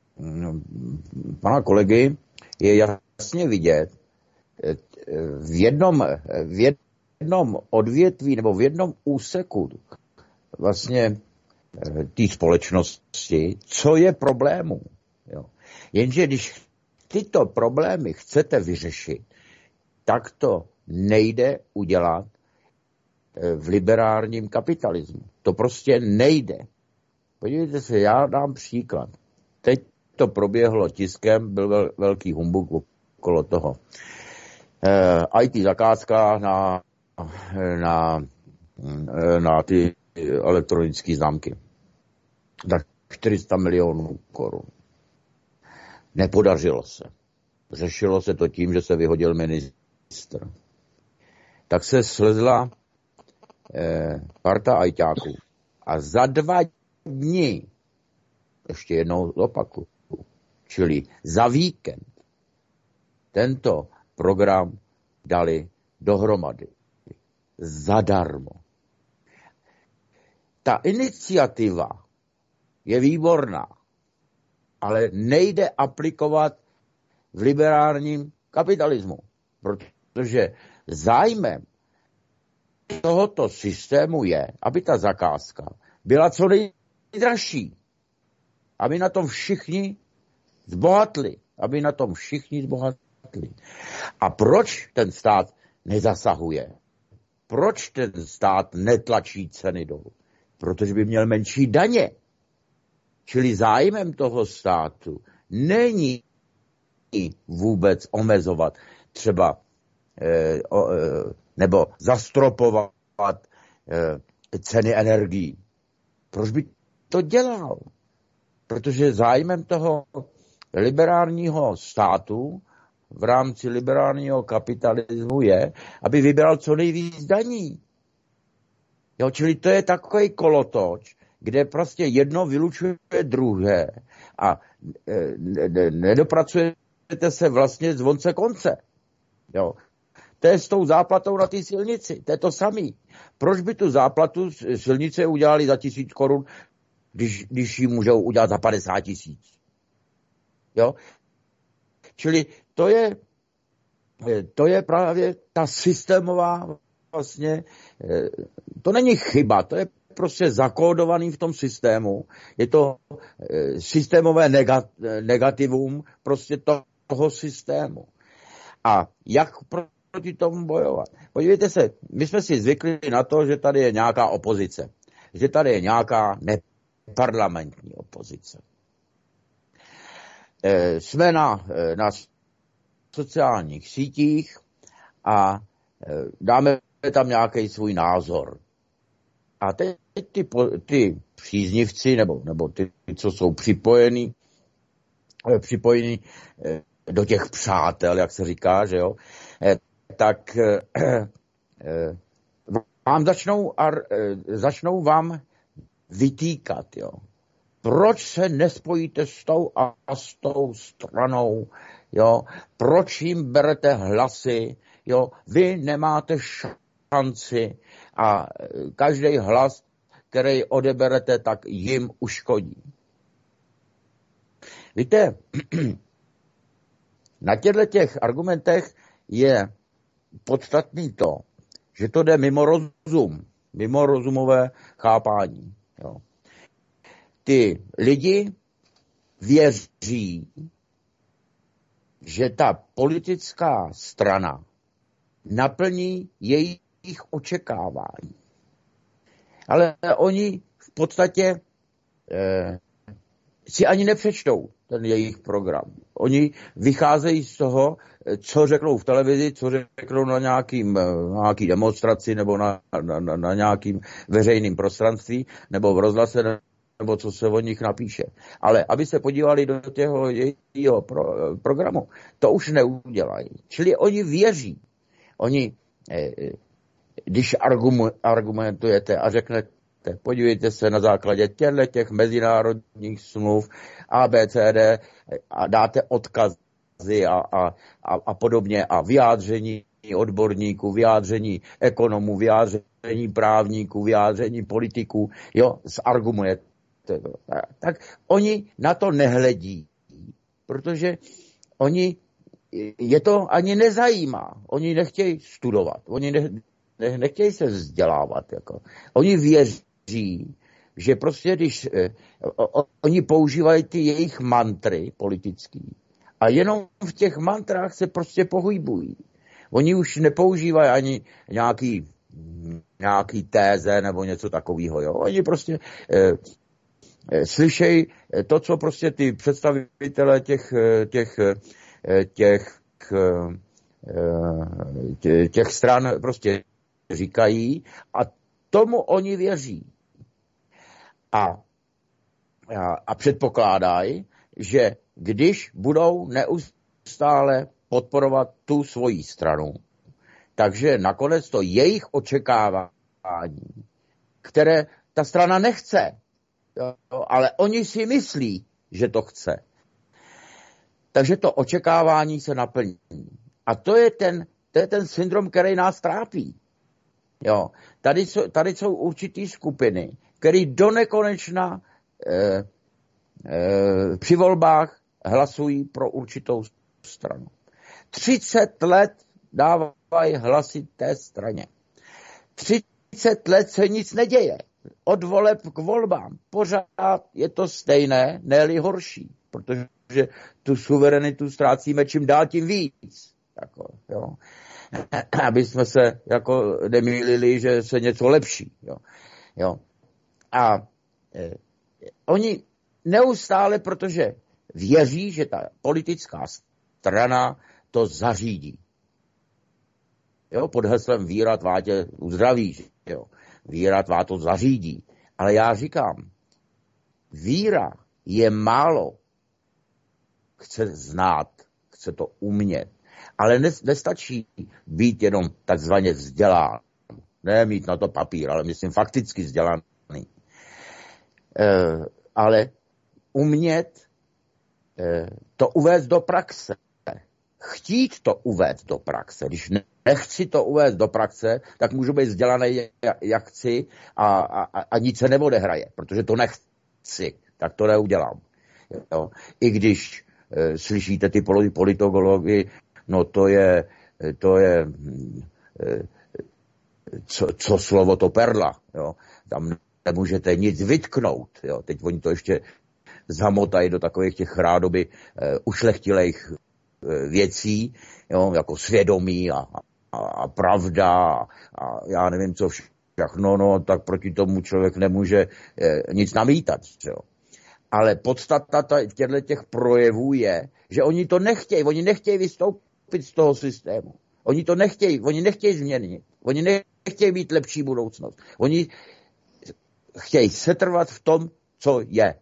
pana kolegy je jasně vidět, v jednom, v jednom odvětví nebo v jednom úseku vlastně té společnosti, co je problémů. Jo. Jenže když tyto problémy chcete vyřešit, tak to nejde udělat v liberálním kapitalismu. To prostě nejde. Podívejte se, já dám příklad. Teď to proběhlo tiskem, byl vel, velký humbuk okolo toho. E, I T zakázka na, na, na ty elektronické známky. Tak čtyři sta milionů korun. Nepodařilo se. Řešilo se to tím, že se vyhodil ministr. Tak se slezla eh, parta ajťáků a za dva dny, ještě jednou opakuju, čili za víkend, tento program dali dohromady. Zadarmo. Ta iniciativa je výborná, ale nejde aplikovat v liberálním kapitalismu, protože zájmem tohoto systému je, aby ta zakázka byla co nejdražší, aby na tom všichni zbohatli, aby na tom všichni zbohatli. A proč ten stát nezasahuje? Proč ten stát netlačí ceny dolů? Protože by měl menší daně. Čili zájmem toho státu není vůbec omezovat třeba eh, o, eh, nebo zastropovat eh, ceny energií. Proč by to dělal? Protože zájmem toho liberálního státu v rámci liberálního kapitalismu je, aby vybral co nejvíc daní. Jo, čili to je takový kolotoč, kde prostě jedno vylučuje druhé a e, nedopracujete se vlastně z vonce konce. Jo. To je s tou záplatou na té silnici, to je to samý. Proč by tu záplatu silnice udělali za tisíc korun, když, když ji můžou udělat za padesát tisíc? Jo. Čili to je, to je právě ta systémová vlastně, to není chyba, to je prostě zakódovaný v tom systému. Je to systémové negativum prostě toho systému. A jak proti tomu bojovat? Podívejte se, my jsme si zvykli na to, že tady je nějaká opozice. Že tady je nějaká neparlamentní opozice. Jsme na, na sociálních sítích a dáme tam nějaký svůj názor. A teď ty, ty příznivci, nebo, nebo ty, co jsou připojení, připojení do těch přátel, jak se říká, že jo, tak vám začnou, začnou vám vytýkat, jo. Proč se nespojíte s tou a s tou stranou, jo? Proč jim berete hlasy, jo? Vy nemáte šanci a každý hlas, který odeberete, tak jim uškodí. Víte, na těchto těch argumentech je podstatný to, že to jde mimo rozum. mimo rozumové chápání. Jo. Ty lidi věří, že ta politická strana naplní jejich očekávání. Ale oni v podstatě eh, si ani nepřečtou ten jejich program. Oni vycházejí z toho, co řeknou v televizi, co řeknou na nějakým, na nějaký demonstraci nebo na, na, na, na nějakým veřejným prostranství nebo v rozhlase, nebo co se o nich napíše. Ale aby se podívali do těho jejího pro, programu, to už neudělají. Čili oni věří. Oni, když argumentujete a řeknete, podívejte se na základě těchto těch mezinárodních smluv A, B, C, D a dáte odkazy a, a, a, a podobně a vyjádření odborníků, vyjádření ekonomů, vyjádření právníků, vyjádření politiků, jo, zargumentujete. Tak oni na to nehledí, protože oni, je to ani nezajímá. Oni nechtějí studovat, oni ne, ne, nechtějí se vzdělávat. Jako. Oni věří, že prostě když eh, o, oni používají ty jejich mantry politický a jenom v těch mantrách se prostě pohybují. Oni už nepoužívají ani nějaký, nějaký téze nebo něco takového. Jo. Oni prostě eh, slyšej to, co prostě ty představitelé těch, těch, těch, těch, těch stran prostě říkají a tomu oni věří. A, a, a předpokládají, že když budou neustále podporovat tu svoji stranu, takže nakonec to jejich očekávání, které ta strana nechce, jo, ale oni si myslí, že to chce. Takže to očekávání se naplní. A to je ten, to je ten syndrom, který nás trápí. Jo. Tady, jsou, tady jsou určitý skupiny, které do nekonečna eh, eh, při volbách hlasují pro určitou stranu. třicet let dávají hlasy té straně. třicet let se nic neděje. Od voleb k volbám. Pořád je to stejné, ne-li horší. Protože tu suverenitu ztrácíme čím dál tím víc. Jako, jo. Aby jsme se jako nemýlili, že se něco lepší. Jo. Jo. A eh, oni neustále, protože věří, že ta politická strana to zařídí. Jo, pod heslem víra tvá tě uzdraví. Jo. Víra tvá to zařídí. Ale já říkám, víra je málo. Chce znát, chce to umět. Ale nestačí být jenom takzvaně vzdělán. Ne mít na to papír, ale myslím fakticky vzdělaný. E, ale umět e, to uvést do praxe. Chtít to uvést do praxe. Když nechci to uvést do praxe, tak můžu být vzdělaný, jak chci a, a, a nic se neodehraje, protože to nechci, tak to neudělám. Jo. I když e, slyšíte ty politology, no to je, to je e, co, co slovo to perla. Jo. Tam nemůžete nic vytknout. Jo. Teď oni to ještě zamotají do takových těch rádoby e, ušlechtilejch věcí, jo, jako svědomí a, a, a pravda a, a já nevím co všechno, no, tak proti tomu člověk nemůže e, nic namítat. Jo. Ale podstata těchto těch projevů je, že oni to nechtějí, oni nechtějí vystoupit z toho systému. Oni to nechtějí, oni nechtějí změnit. Oni nechtějí mít lepší budoucnost. Oni chtějí setrvat v tom, co je.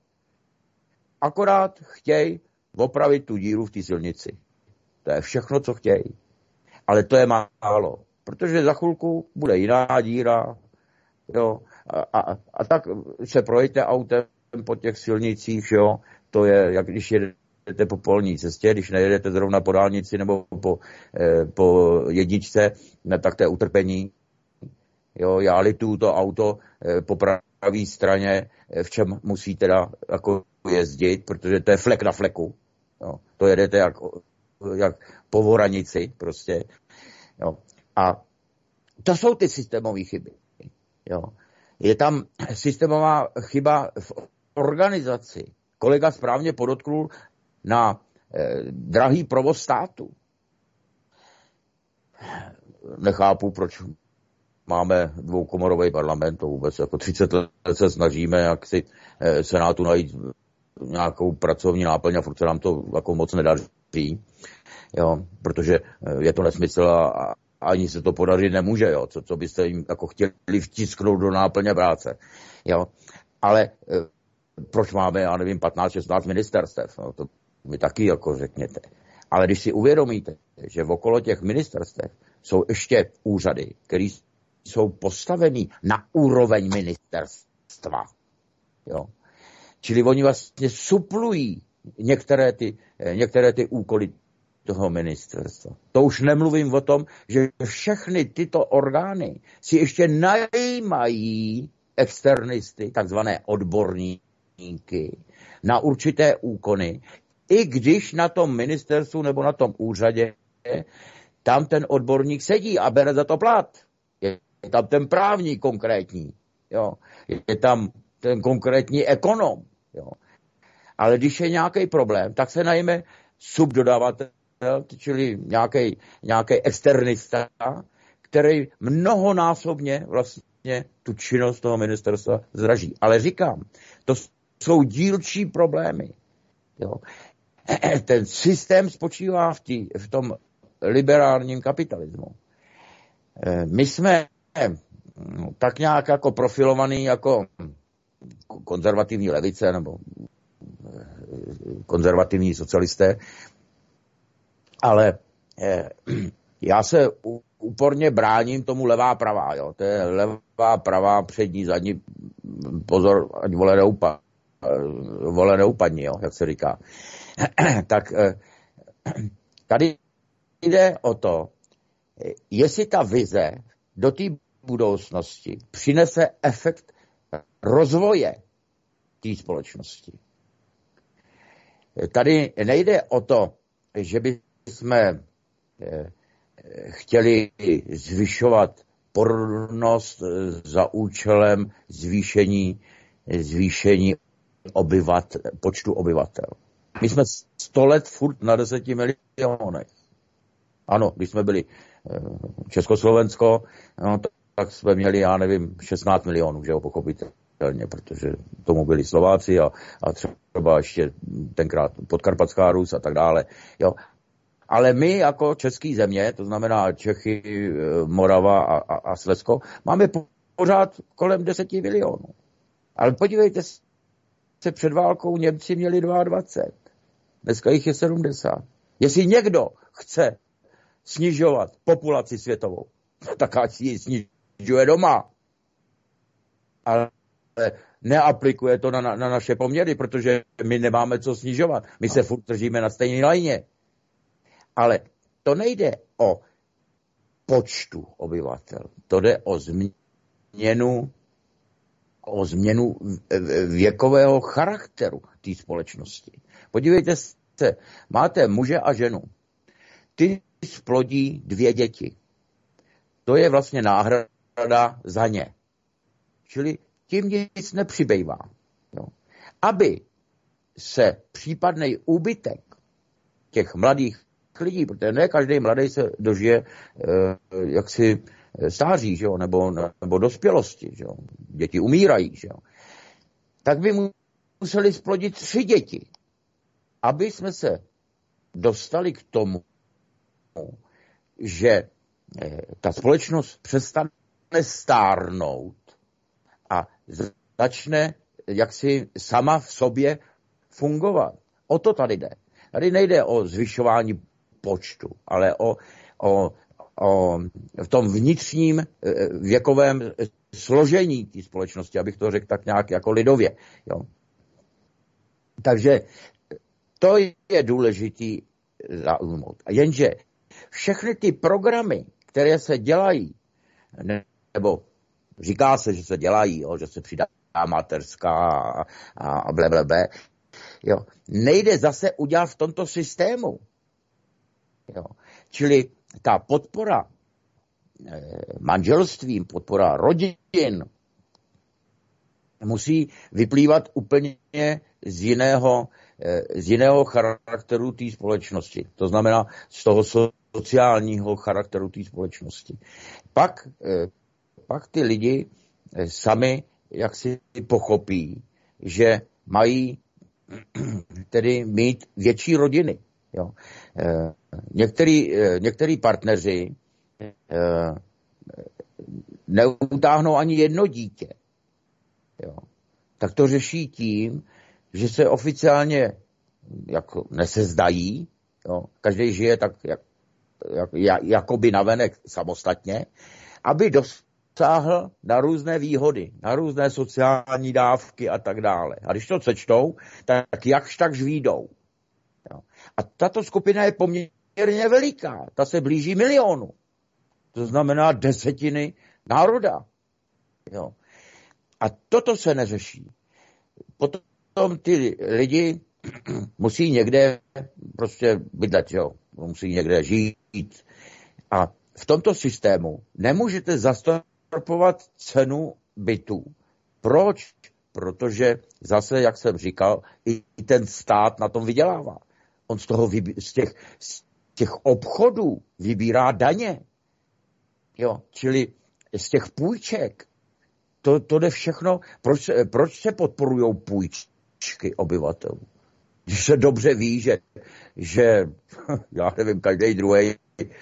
Akorát chtějí opravit tu díru v té silnici. To je všechno, co chtějí. Ale to je málo. Protože za chvilku bude jiná díra. Jo, a, a, a tak se projďte autem po těch silnicích. Jo. To je, jak když jedete po polní cestě, když nejedete zrovna po dálnici nebo po, eh, po jedničce, ne, tak to je utrpení. Jo, já lituju to auto eh, po pravé straně, eh, v čem musí teda jako jezdit, protože to je flek na fleku. Jo. To jedete jak, jak po voranici prostě. Jo. A to jsou ty systémové chyby. Jo. Je tam systémová chyba v organizaci. Kolega správně podotknul na eh, drahý provoz státu. Nechápu, proč máme dvoukomorový parlament, to vůbec jako třicet let se snažíme, jak si eh, Senátu najít nějakou pracovní náplň a furt se nám to jako moc nedaří, jo, protože je to nesmysl a ani se to podařit nemůže, jo, co, co byste jim jako chtěli vtisknout do náplně práce, jo, ale e, proč máme, já nevím, patnáct šestnáct ministerstev, no, to mi taky jako řekněte, ale když si uvědomíte, že okolo těch ministerstev jsou ještě úřady, které jsou postavený na úroveň ministerstva, jo, čili oni vlastně suplují některé ty, některé ty úkoly toho ministerstva. To už nemluvím o tom, že všechny tyto orgány si ještě najímají externisty, takzvané odborníky, na určité úkony, i když na tom ministerstvu nebo na tom úřadě tam ten odborník sedí a bere za to plat. Je tam ten právník konkrétní, jo. Je tam ten konkrétní ekonom. Jo. Ale když je nějaký problém, tak se najme subdodavatel, čili nějaký, nějaký externista, který mnohonásobně vlastně tu činnost toho ministerstva zdraží. Ale říkám, to jsou dílčí problémy. Jo. Ten systém spočívá v, tí, v tom liberálním kapitalismu. My jsme tak nějak jako profilovaný jako konzervativní levice nebo konzervativní socialisté, ale eh, já se úporně bráním tomu levá pravá, jo. To je levá pravá, přední, zadní, pozor, ať vole neupa, vole neupadni, jo, jak se říká. Tak eh, tady jde o to, jestli ta vize do té budoucnosti přinese efekt rozvoje té společnosti. Tady nejde o to, že bychom chtěli zvyšovat porodnost za účelem zvýšení, zvýšení obyvat, počtu obyvatel. My jsme sto let furt na deseti milionech. Ano, když jsme byli Československo, no, tak jsme měli, já nevím, šestnáct milionů, že jo, pochopitelně, protože tomu byli Slováci a, a třeba ještě tenkrát Podkarpatská Rus a tak dále, jo. Ale my jako český země, to znamená Čechy, Morava a, a, a Slezsko, máme pořád kolem deseti milionů. Ale podívejte se, před válkou Němci měli dvacet dva. Dneska jich je sedmdesát. Jestli někdo chce snižovat populaci světovou, tak ať si ji snižuje doma. Ale neaplikuje to na, na, na naše poměry, protože my nemáme co snižovat. My se furt držíme na stejné lajně. Ale to nejde o počtu obyvatel. To jde o změnu, o změnu věkového charakteru té společnosti. Podívejte se, máte muže a ženu. Ty splodí dvě děti. To je vlastně náhrada za ně. Čili tím nic nepřibývá. Jo. Aby se případný úbytek těch mladých lidí, protože ne každý mladý se dožije e, jaksi stáří, že jo, nebo, nebo dospělosti, že jo. Děti umírají, že jo. Tak by museli splodit tři děti, aby jsme se dostali k tomu, že ta společnost přestane stárnout a začne jaksi sama v sobě fungovat. O to tady jde. Tady nejde o zvyšování počtu, ale o, o, o v tom vnitřním věkovém složení té společnosti, abych to řekl tak nějak jako lidově. Jo. Takže to je důležitý zaujmout. Jenže všechny ty programy, které se dělají, nebo říká se, že se dělají, jo, že se přidá mateřská a, a blablabla, jo, nejde zase udělat v tomto systému. Jo. Čili ta podpora eh, manželstvím, podpora rodin, musí vyplývat úplně z jiného, z jiného charakteru té společnosti. To znamená z toho sociálního charakteru té společnosti. Pak, pak ty lidi sami jak si pochopí, že mají tedy mít větší rodiny. Jo. Některý, některý partneři neutáhnou ani jedno dítě. Jo. Tak to řeší tím, že se oficiálně jako nesezdají, jo. Každý žije tak jak, jak, jakoby navenek samostatně, aby dosáhl na různé výhody, na různé sociální dávky a tak dále. A když to sečtou, tak jakž takž výjdou. Jo. A tato skupina je poměrně veliká, ta se blíží milionu. To znamená desetiny národa. Jo. A toto se neřeší. Potom ty lidi musí někde prostě bydlet, jo. Musí někde žít. A v tomto systému nemůžete zastropovat cenu bytů. Proč? Protože zase, jak jsem říkal, i ten stát na tom vydělává. On z toho vybí, z, těch, z těch obchodů vybírá daně. Jo, čili z těch půjček. To, to jde všechno. Proč, proč se podporují půjčky obyvatelů? Když se dobře ví, že, že já nevím, každý druhý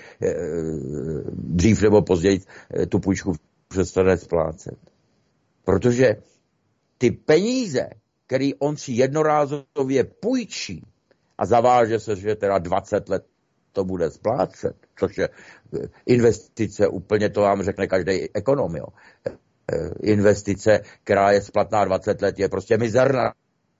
dřív nebo později tu půjčku přestane splácet. Protože ty peníze, které on si jednorázově půjčí a zaváže se, že teda dvacet let to bude splácet, což je investice, úplně to vám řekne každý ekonom, jo. Investice, která je splatná dvacet let, je prostě mizerná.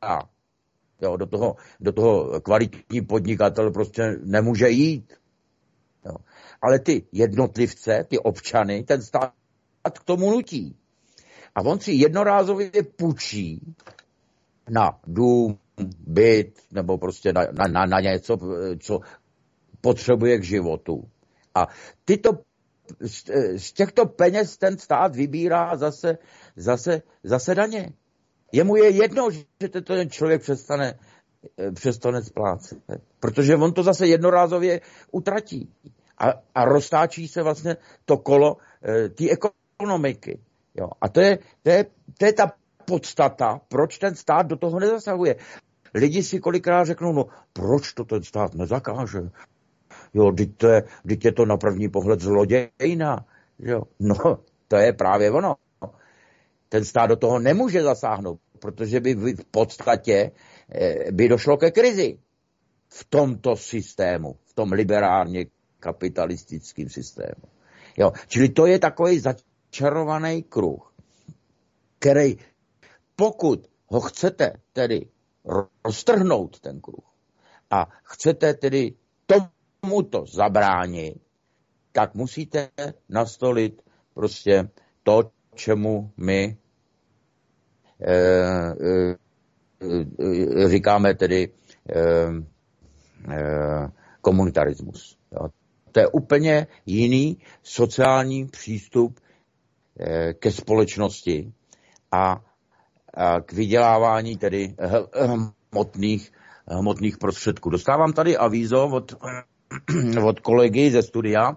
Jo, do toho, do toho kvalitní podnikatel prostě nemůže jít. Jo. Ale ty jednotlivce, ty občany, ten stát k tomu nutí. A on si jednorázově půjčí na dům, byt, nebo prostě na, na, na, na něco, co potřebuje k životu. A tyto, z těchto peněz ten stát vybírá zase, zase, zase daně. Jemu je jedno, že ten člověk přestane, přestane splácet. Protože on to zase jednorázově utratí. A, a roztáčí se vlastně to kolo e, té ekonomiky. Jo. A to je, to, je, to je ta podstata, proč ten stát do toho nezasahuje. Lidi si kolikrát řeknou, no proč to ten stát nezakáže? Jo, teď to je, teď je to na první pohled zlodějina. Jo. No, to je právě ono. Ten stát do toho nemůže zasáhnout, protože by v podstatě by došlo ke krizi v tomto systému, v tom liberálně kapitalistickém systému. Jo, čili to je takový začarovaný kruh, který pokud ho chcete tedy roztrhnout ten kruh a chcete tedy tomuto zabránit, tak musíte nastolit prostě to, čemu my e, e, e, říkáme tedy e, e, komunitarismus. Jo. To je úplně jiný sociální přístup e, ke společnosti a, a k vydělávání tedy hmotných, hmotných prostředků. Dostávám tady avízo od, od kolegy ze studia,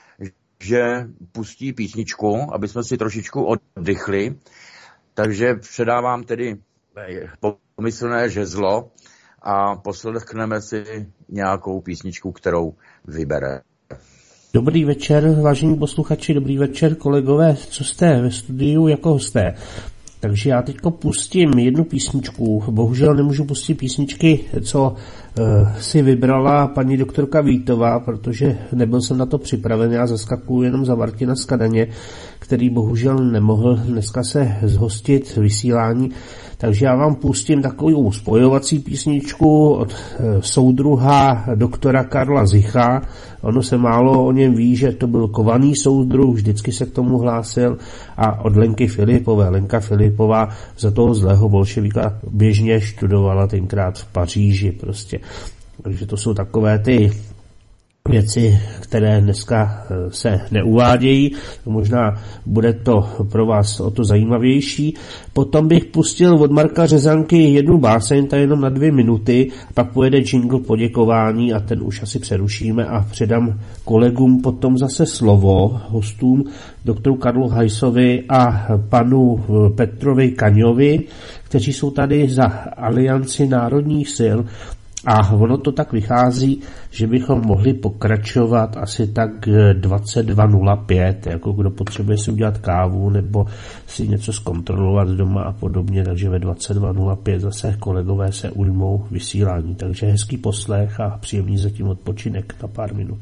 že pustí písničku, aby jsme si trošičku oddychli. Takže předávám tedy pomyslné žezlo a poslechneme si nějakou písničku, kterou vybere. Dobrý večer, vážení posluchači, dobrý večer, kolegové, co jste ve studiu jako hosté. Takže já teďko pustím jednu písničku. Bohužel nemůžu pustit písničky, co uh, si vybrala paní doktorka Vítová, protože nebyl jsem na to připraven. Já zaskakuju jenom za Martina Skadaně, který bohužel nemohl dneska se zhostit vysílání. Takže já vám pustím takovou spojovací písničku od uh, soudruha doktora Karla Zicha. Ono se málo o něm ví, že to byl kovaný soudruh, vždycky se k tomu hlásil, a od Lenky Filipové. Lenka Filipová za toho zlého bolševika běžně študovala tenkrát v Paříži prostě. Takže to jsou takové ty věci, které dneska se neuvádějí. Možná bude to pro vás o to zajímavější. Potom bych pustil od Marka Řezanky jednu báseň, ta jenom na dvě minuty, pak pojede jingle poděkování a ten už asi přerušíme a předám kolegům potom zase slovo, hostům, doktoru Karlu Hajsovi a panu Petrovi Kaňovi, kteří jsou tady za Alianci národních sil. A ono to tak vychází, že bychom mohli pokračovat asi tak dvacet dva nula pět, jako kdo potřebuje si udělat kávu nebo si něco zkontrolovat doma a podobně, takže ve dvacet dva nula pět zase kolegové se ujmou vysílání. Takže hezký poslech a příjemný zatím odpočinek na pár minut.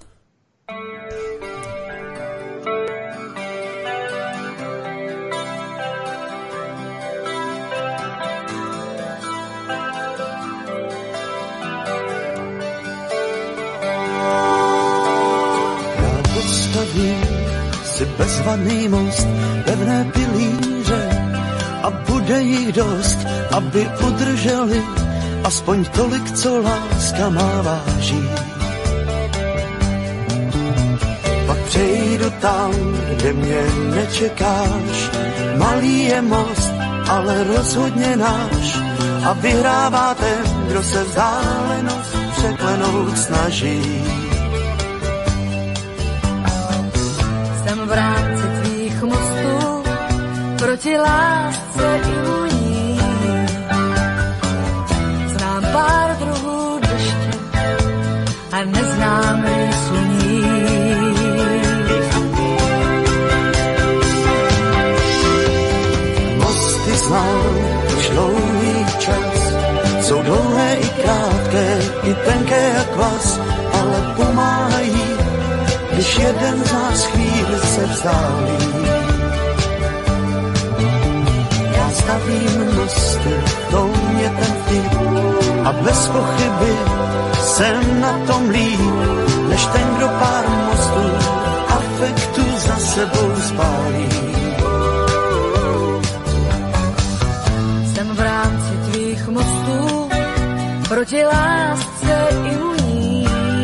Bezvaný most, pevné pilíře a bude jich dost, aby udrželi aspoň tolik, co láska má váží. Pak přejdu tam, kde mě nečekáš, malý je most, ale rozhodně náš a vyhrává ten, kdo se vzdálenost překlenout snaží. V rámci tvých mostů proti lásce imuní. Znám pár druhů deště a neznám sluní. Mosty znám už dlouhý čas, jsou dlouhé i krátké, i tenké jak vás, ale pomáhají, když jeden z nás chvíli se vzdálí. Já stavím mosty, to mě ten vtip a bez pochyby jsem na tom líp, než ten, kdo pár mostů afektu za sebou spálí. Jsem v rámci tvých mostů proti lásce imuní.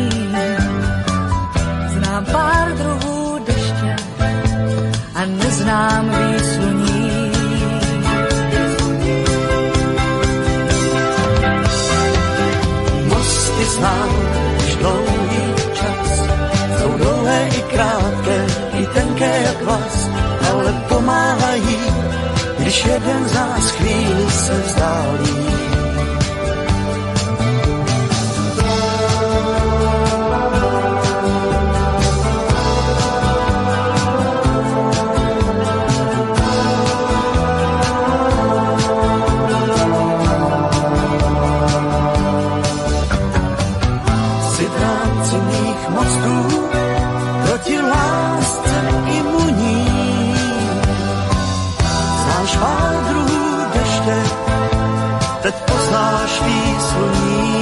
Znám pár druhů deště a neznám výsluní. Mosty znám už dlouhý čas, jsou dlouhé i krátké, i tenké jak vás, ale pomáhají, když jeden z nás chvíli se vzdálí. Teď poznáš výsluní.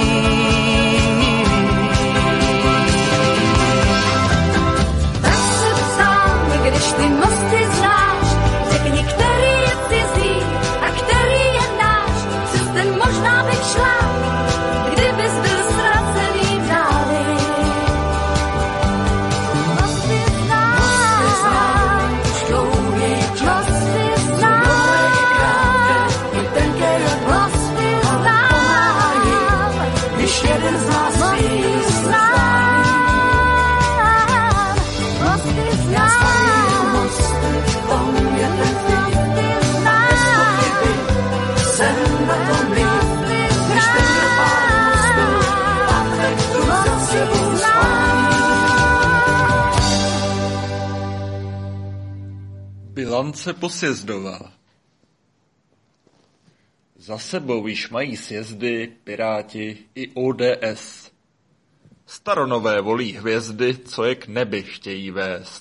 Tak se ptám, když ty mosty znáš, řekni, který je cizí a který je náš. Přes ten možná bych šla, kdybys byl ztracený v dáli. Mosty znám, už dlouhý čas, mosty znám. Jeden z nás chvíli se vzdálí. Mosty znám, mosty, to mě ten vtip, bez pochyby jsem na tom líp, než ten, kdo pár mostů afektu za sebou spálí. Bilance posjezdová. Za sebou již mají sjezdy, Piráti i O D S. Staronové volí hvězdy, co je k nebi chtějí vést.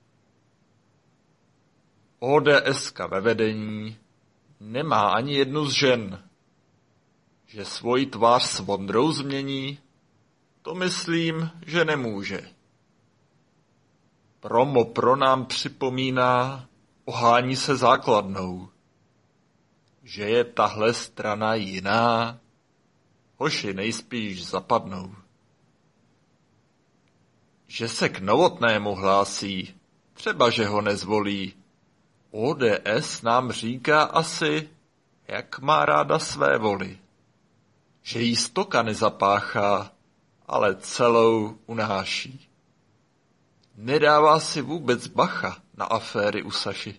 ODSka ve vedení nemá ani jednu z žen. Že svoji tvář s Vondrou změní, to myslím, že nemůže. Promo pro nám připomíná, ohání se základnou. Že je tahle strana jiná, hoši nejspíš zapadnou. že se k Novotnému hlásí, třeba že ho nezvolí. O D S nám říká asi, jak má ráda své voli. Že jí stoka nezapáchá, ale celou unáší. Nedává si vůbec bacha na aféry u Saši.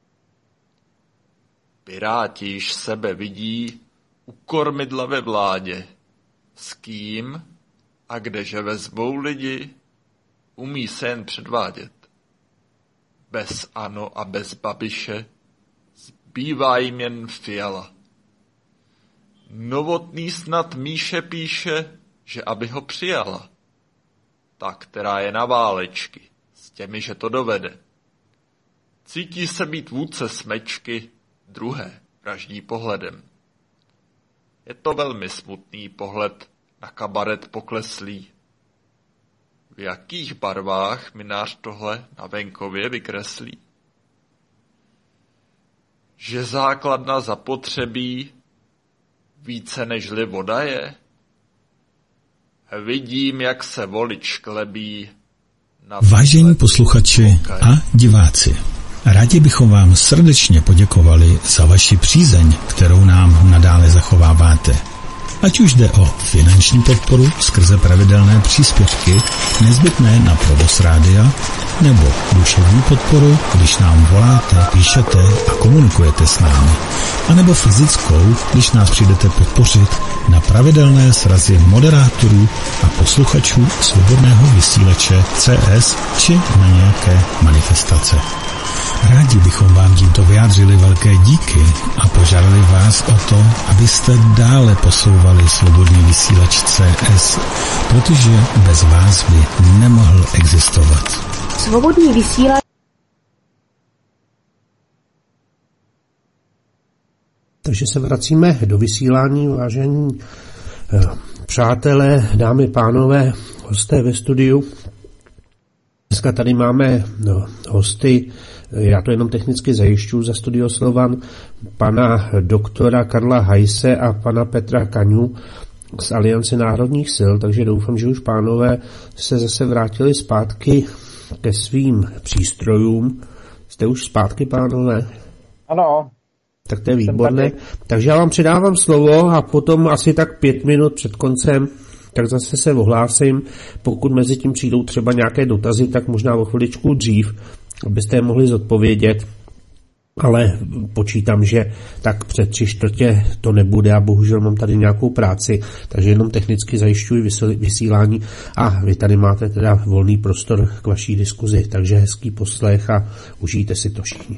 Piráti již sebe vidí u kormidla ve vládě. S kým a kdeže vezmou lidi, umí se jen předvádět. Bez ANO a bez Babiše zbývá jim jen Fiala. Novotný snad Míše píše, že aby ho přijala. Ta, která je na válečky, s těmi, že to dovede. Cítí se být vůdce smečky, druhé vraždí pohledem. Je to velmi smutný pohled na kabaret pokleslý. V jakých barvách minář tohle na venkově vykreslí? Že základna zapotřebí více nežli voda je? Vidím, jak se volič klebí. Vážení posluchači a diváci, rádi bychom vám srdečně poděkovali za vaši přízeň, kterou nám nadále zachováváte. Ať už jde o finanční podporu skrze pravidelné příspěvky nezbytné na provoz rádia, nebo duševní podporu, když nám voláte, píšete a komunikujete s námi, anebo fyzickou, když nás přijdete podpořit na pravidelné srazy moderátorů a posluchačů svobodného vysílače C S či na nějaké manifestace. Rádi bychom vám tímto vyjádřili velké díky a požádali vás o to, abyste dále posouvali svobodný vysílač C S, protože bez vás by nemohl existovat. Svobodný vysílač. Takže se vracíme do vysílání, vážení přátelé, dámy, pánové, hosté ve studiu. Dneska tady máme no, hosty, já to jenom technicky zajišťuji za Studio Slovan, pana doktora Karla Hajse a pana Petra Kaňu z Aliance národních sil, takže doufám, že už pánové se zase vrátili zpátky ke svým přístrojům. Jste už zpátky, pánové? Ano. Tak to je výborné. Takže já vám předávám slovo a potom asi tak pět minut před koncem tak zase se ohlásím. Pokud mezi tím přijdou třeba nějaké dotazy, tak možná o chviličku dřív, abyste je mohli zodpovědět. Ale počítám, že tak před tři čtvrtě to nebude a bohužel mám tady nějakou práci, takže jenom technicky zajišťuji vysílání a vy tady máte teda volný prostor k vaší diskuzi, takže hezký poslech a užijte si to všichni.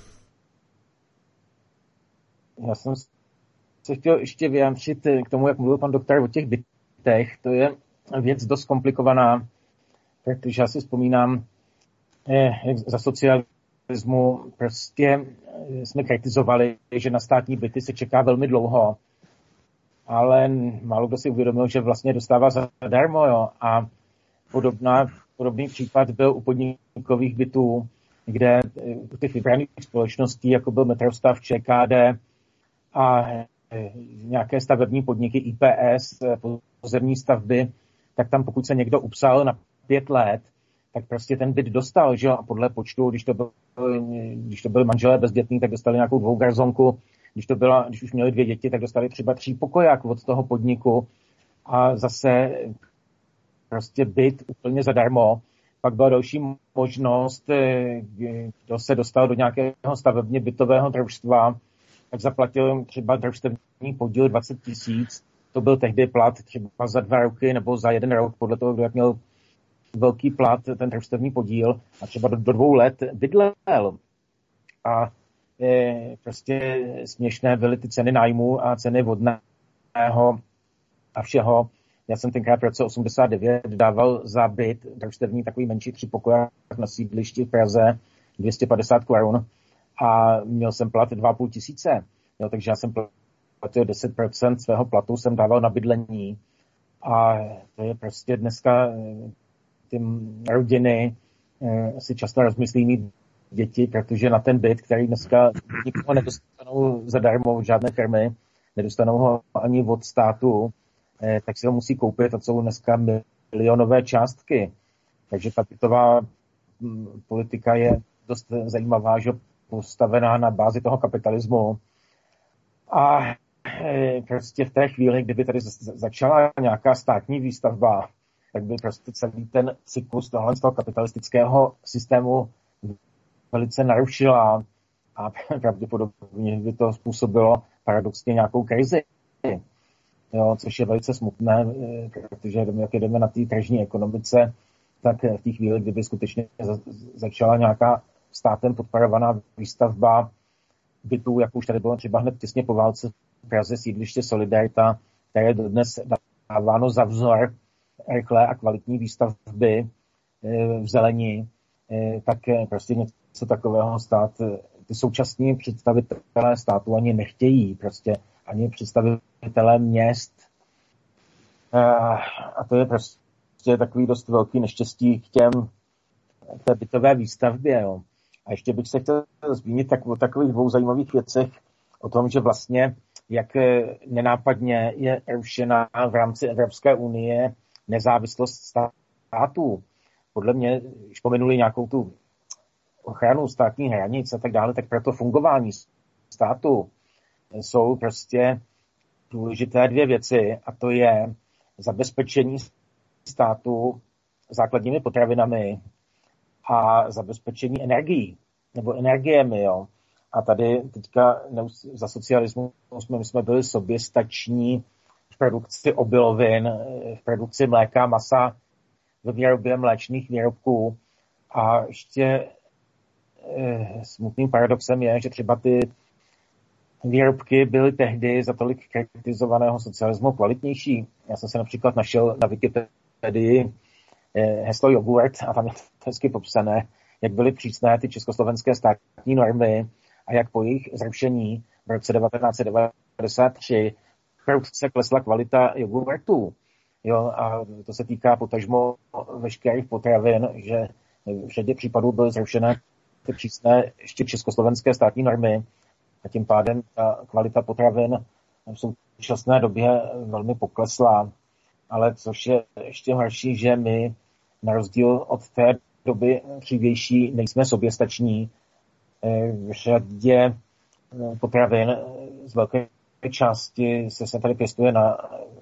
Já jsem se chtěl ještě vyjádřit k tomu, jak mluvil pan doktor o těch bytech. To je věc dost komplikovaná, protože já si vzpomínám, jak za socialismu prostě jsme kritizovali, že na státní byty se čeká velmi dlouho, ale málo kdo si uvědomil, že vlastně dostává zadarmo, jo. A podobná, podobný případ byl u podnikových bytů, kde u těch vybraných společností, jako byl Metrostav, ČKD a nějaké stavební podniky I P S, pozemní stavby, tak tam pokud se někdo upsal na pět let, tak prostě ten byt dostal, že jo, a podle počtu, když to, byl, když to byli manželé bezdětní, tak dostali nějakou dvougarzonku, když to byla, když už měli dvě děti, tak dostali třeba tří pokoják od toho podniku a zase prostě byt úplně zadarmo. Pak byla další možnost, kdo se dostal do nějakého stavebně bytového družstva, tak zaplatil třeba družstevní podíl dvacet tisíc, to byl tehdy plat třeba za dva roky nebo za jeden rok, podle toho, kdo jak měl velký plat, ten družstevní podíl, a třeba do, do dvou let bydlel. A je prostě směšné byly ty ceny nájmu a ceny vodného a všeho. Já jsem tenkrát v roce osmdesát devět dával za byt družstevní takový menší tři pokoje na sídlišti v Praze dvě stě padesát korun a měl jsem plat dva a půl tisíce. Jo, takže já jsem platil deset procent svého platu jsem dával na bydlení a to je prostě dneska ty rodiny si často rozmyslí mít děti, protože na ten byt, který dneska nikoho nedostanou zadarmo od žádné firmy, nedostanou ho ani od státu, tak si ho musí koupit a jsou dneska milionové částky. Takže ta bytová politika je dost zajímavá, že postavená na bázi toho kapitalismu. A prostě v té chvíli, kdyby tady začala nějaká státní výstavba, tak by prostě celý ten cyklus tohle z toho kapitalistického systému velice narušila a pravděpodobně by to způsobilo paradoxně nějakou krizi. Jo, což je velice smutné, protože jak jdeme na té tržní ekonomice, tak v té chvíli, kdyby skutečně začala nějaká státem podporovaná výstavba bytů, jak už tady bylo třeba hned těsně po válce v Praze sídliště Solidarita, které je dodnes dáváno za vzor rychlé a kvalitní výstavby v zelení, tak prostě něco takového stát, ty současní představitelé státu ani nechtějí, prostě ani představitelé měst. A to je prostě takový dost velký neštěstí k těm k té bytové výstavbě. Jo. A ještě bych se chtěl zmínit tak, o takových dvou zajímavých věcech, o tom, že vlastně jak nenápadně je rušena v rámci Evropské unie nezávislost států. Podle mě, když pomenuli nějakou tu ochranu státních hranic a tak dále, tak pro to fungování státu jsou prostě důležité dvě věci, a to je zabezpečení státu základními potravinami a zabezpečení energií, nebo energiemi, jo. A tady teďka za socialismu jsme, my jsme byli soběstační v produkci obilovin, v produkci mléka, masa, ve výrobě mléčných výrobků. A ještě eh, smutným paradoxem je, že třeba ty výrobky byly tehdy za tolik kritizovaného socialismu kvalitnější. Já jsem se například našel na Wikipedii eh, heslo jogurt a tam je to hezky popsané, jak byly přísné ty československé státní normy a jak po jejich zrušení v roce devatenáct set devadesát tři prudce klesla kvalita jogurtů. Jo, a to se týká potažmo veškerých potravin, že v řadě případů byly zrušené ty přísné ještě československé státní normy a tím pádem ta kvalita potravin v současné době velmi poklesla. Ale což je ještě horší, že my na rozdíl od té doby dřívější nejsme soběstační. V řadě potravin z velké části se, se tady pěstuje na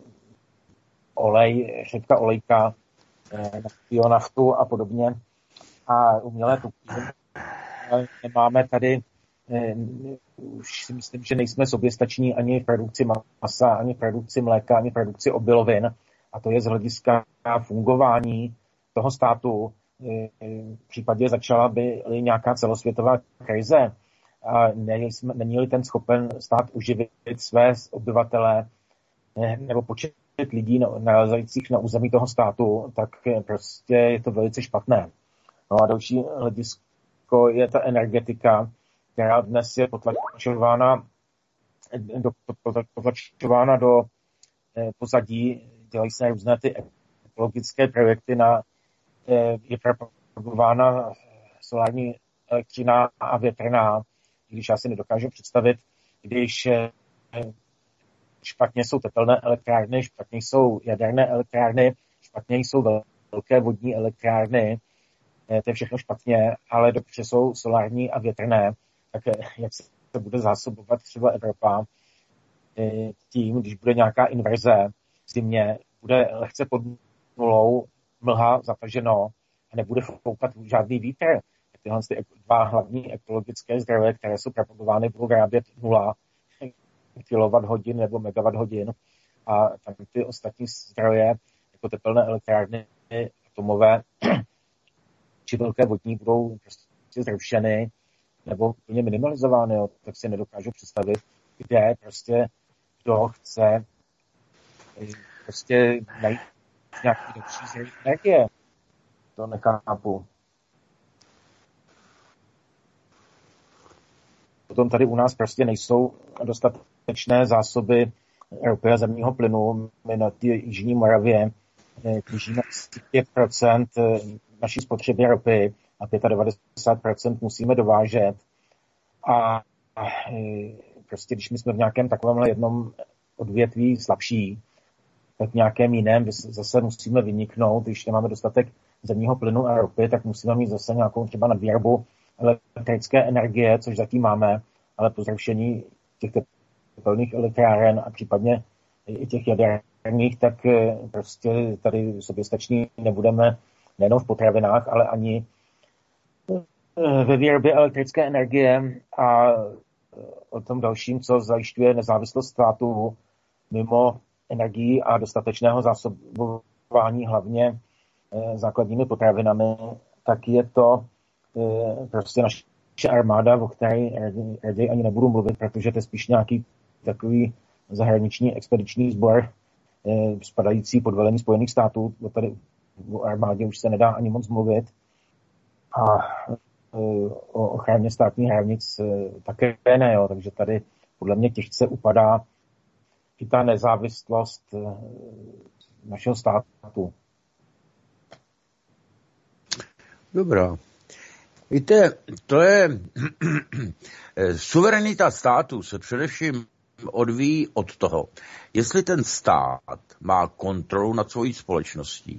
olej, řepka olejka, na bionaftu a podobně. A umělé tuky nemáme tady, už si myslím, že nejsme soběstační ani v produkci masa, ani v produkci mléka, ani v produkci obilovin. A to je z hlediska fungování toho státu. V případě začala by nějaká celosvětová krize a není-li ten schopen stát uživit své obyvatele nebo počet lidí nalezajících na území toho státu, tak prostě je to velice špatné. No a další hledisko je ta energetika, která dnes je potlačována do, potlačována do pozadí, dělají se různé ty ekologické projekty na je propagována solární elektřina a větrná, když já si nedokážu představit, když špatně jsou tepelné elektrárny, špatně jsou jaderné elektrárny, špatně jsou velké vodní elektrárny, to je všechno špatně, ale dobře jsou solární a větrné, tak jak se bude zásobovat třeba Evropa tím, když bude nějaká inverze v zimě, bude lehce pod nulou, mlha, zataženo a nebude foukat žádný vítr. Tyhle ty dva hlavní ekologické zdroje, které jsou propagovány, budou vyrábět nula kilowatthodin nebo megawatthodin a tam ty ostatní zdroje, jako tepelné elektrárny, atomové či velké vodní, budou prostě zrušeny nebo úplně minimalizovány. Jo. Tak si nedokážu představit, kde prostě kdo chce prostě najít nějaký další zdroj energie. To nechápu. Potom tady u nás prostě nejsou dostatečné zásoby ropy a zemního plynu. My na té jižní Moravě těžíme pět procent naší spotřeby ropy a devadesát pět procent musíme dovážet. A prostě když my jsme v nějakém takovémhle jednom odvětví slabší, tak v nějakém jiném zase musíme vyniknout, když nemáme dostatek zemního plynu a ropy, tak musíme mít zase nějakou třeba nadvýrobu elektrické energie, což zatím máme, ale po zrušení těch tepelných elektráren a případně i těch jaderných, tak prostě tady soběstační nebudeme nejenom v potravinách, ale ani ve výrobě elektrické energie a o tom dalším, co zajišťuje nezávislost státu mimo energií a dostatečného zásobování hlavně základními potravinami, tak je to prostě naše armáda, o které raději ani nebudu mluvit, protože to je spíš nějaký takový zahraniční expediční sbor spadající pod velení Spojených států. O tady o armádě už se nedá ani moc mluvit. A o ochraně státních hranic také ne, jo. Takže tady podle mě těžce upadá i ta nezávislost našeho státu. Dobrá. Víte, to je suverenita státu se především odvíjí od toho, jestli ten stát má kontrolu nad svojí společností,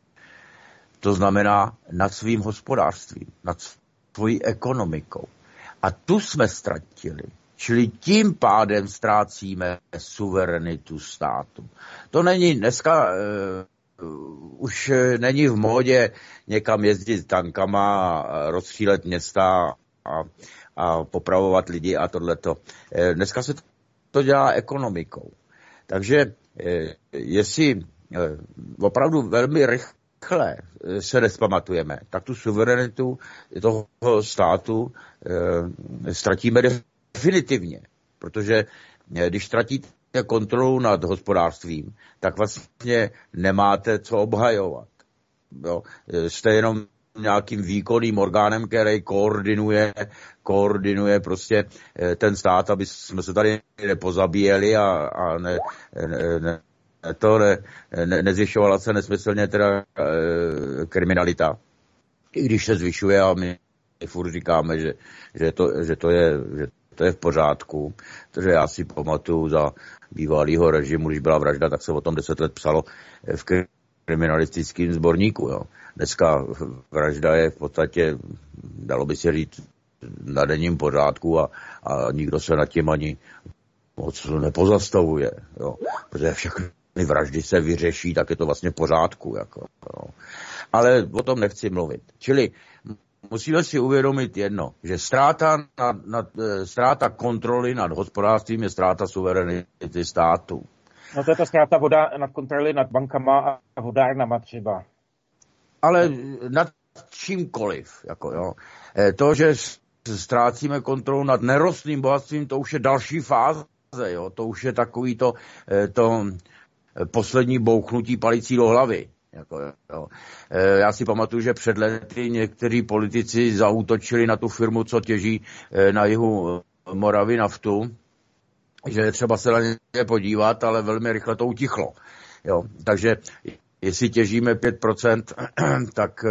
to znamená nad svým hospodářstvím, nad svojí ekonomikou. A tu jsme ztratili. Čili tím pádem ztrácíme suverenitu státu. To není dneska, uh, už není v módě někam jezdit tankama a rozstřílet města a, a popravovat lidi a tohleto. Dneska se to dělá ekonomikou. Takže jestli opravdu velmi rychle se nespamatujeme, tak tu suverenitu toho státu ztratíme definitivně. Protože když ztratíte kontrolu nad hospodářstvím, tak vlastně nemáte co obhajovat. Jo? Jste jenom nějakým výkonným orgánem, který koordinuje, koordinuje prostě ten stát, aby jsme se tady nepozabíjeli a, a ne, ne, ne, to ne, ne, nezvyšovala se nesmyslně teda e, kriminalita. I když se zvyšuje a my furt říkáme, že, že, to, že, to je, že to je v pořádku. Takže já si pamatuju za bývalýho režimu, když byla vražda, tak se o tom deset let psalo v kriminalistickém sborníku. Jo. Dneska vražda je v podstatě, dalo by se říct, na denním pořádku a, a nikdo se nad tím ani moc nepozastavuje. Jo. Protože všechny vraždy se vyřeší, tak je to vlastně v pořádku. Jako, jo. Ale o tom nechci mluvit. Čili musíme si uvědomit jedno, že ztráta, nad, nad, ztráta kontroly nad hospodářstvím je ztráta suverenity státu. No to je ta ztráta voda nad kontroly nad bankama a vodárnama třeba. Ale nad čímkoliv. Jako, jo. To, že ztrácíme kontrolu nad nerostným bohatstvím, to už je další fáze. Jo. To už je takový to, to poslední bouchnutí palicí do hlavy. Jako, jo. Já si pamatuju, že před lety někteří politici zaútočili na tu firmu, co těží na jihu Moravy naftu, že je třeba se na ně podívat, ale velmi rychle to utichlo. Jo. Takže jestli těžíme pět procent, tak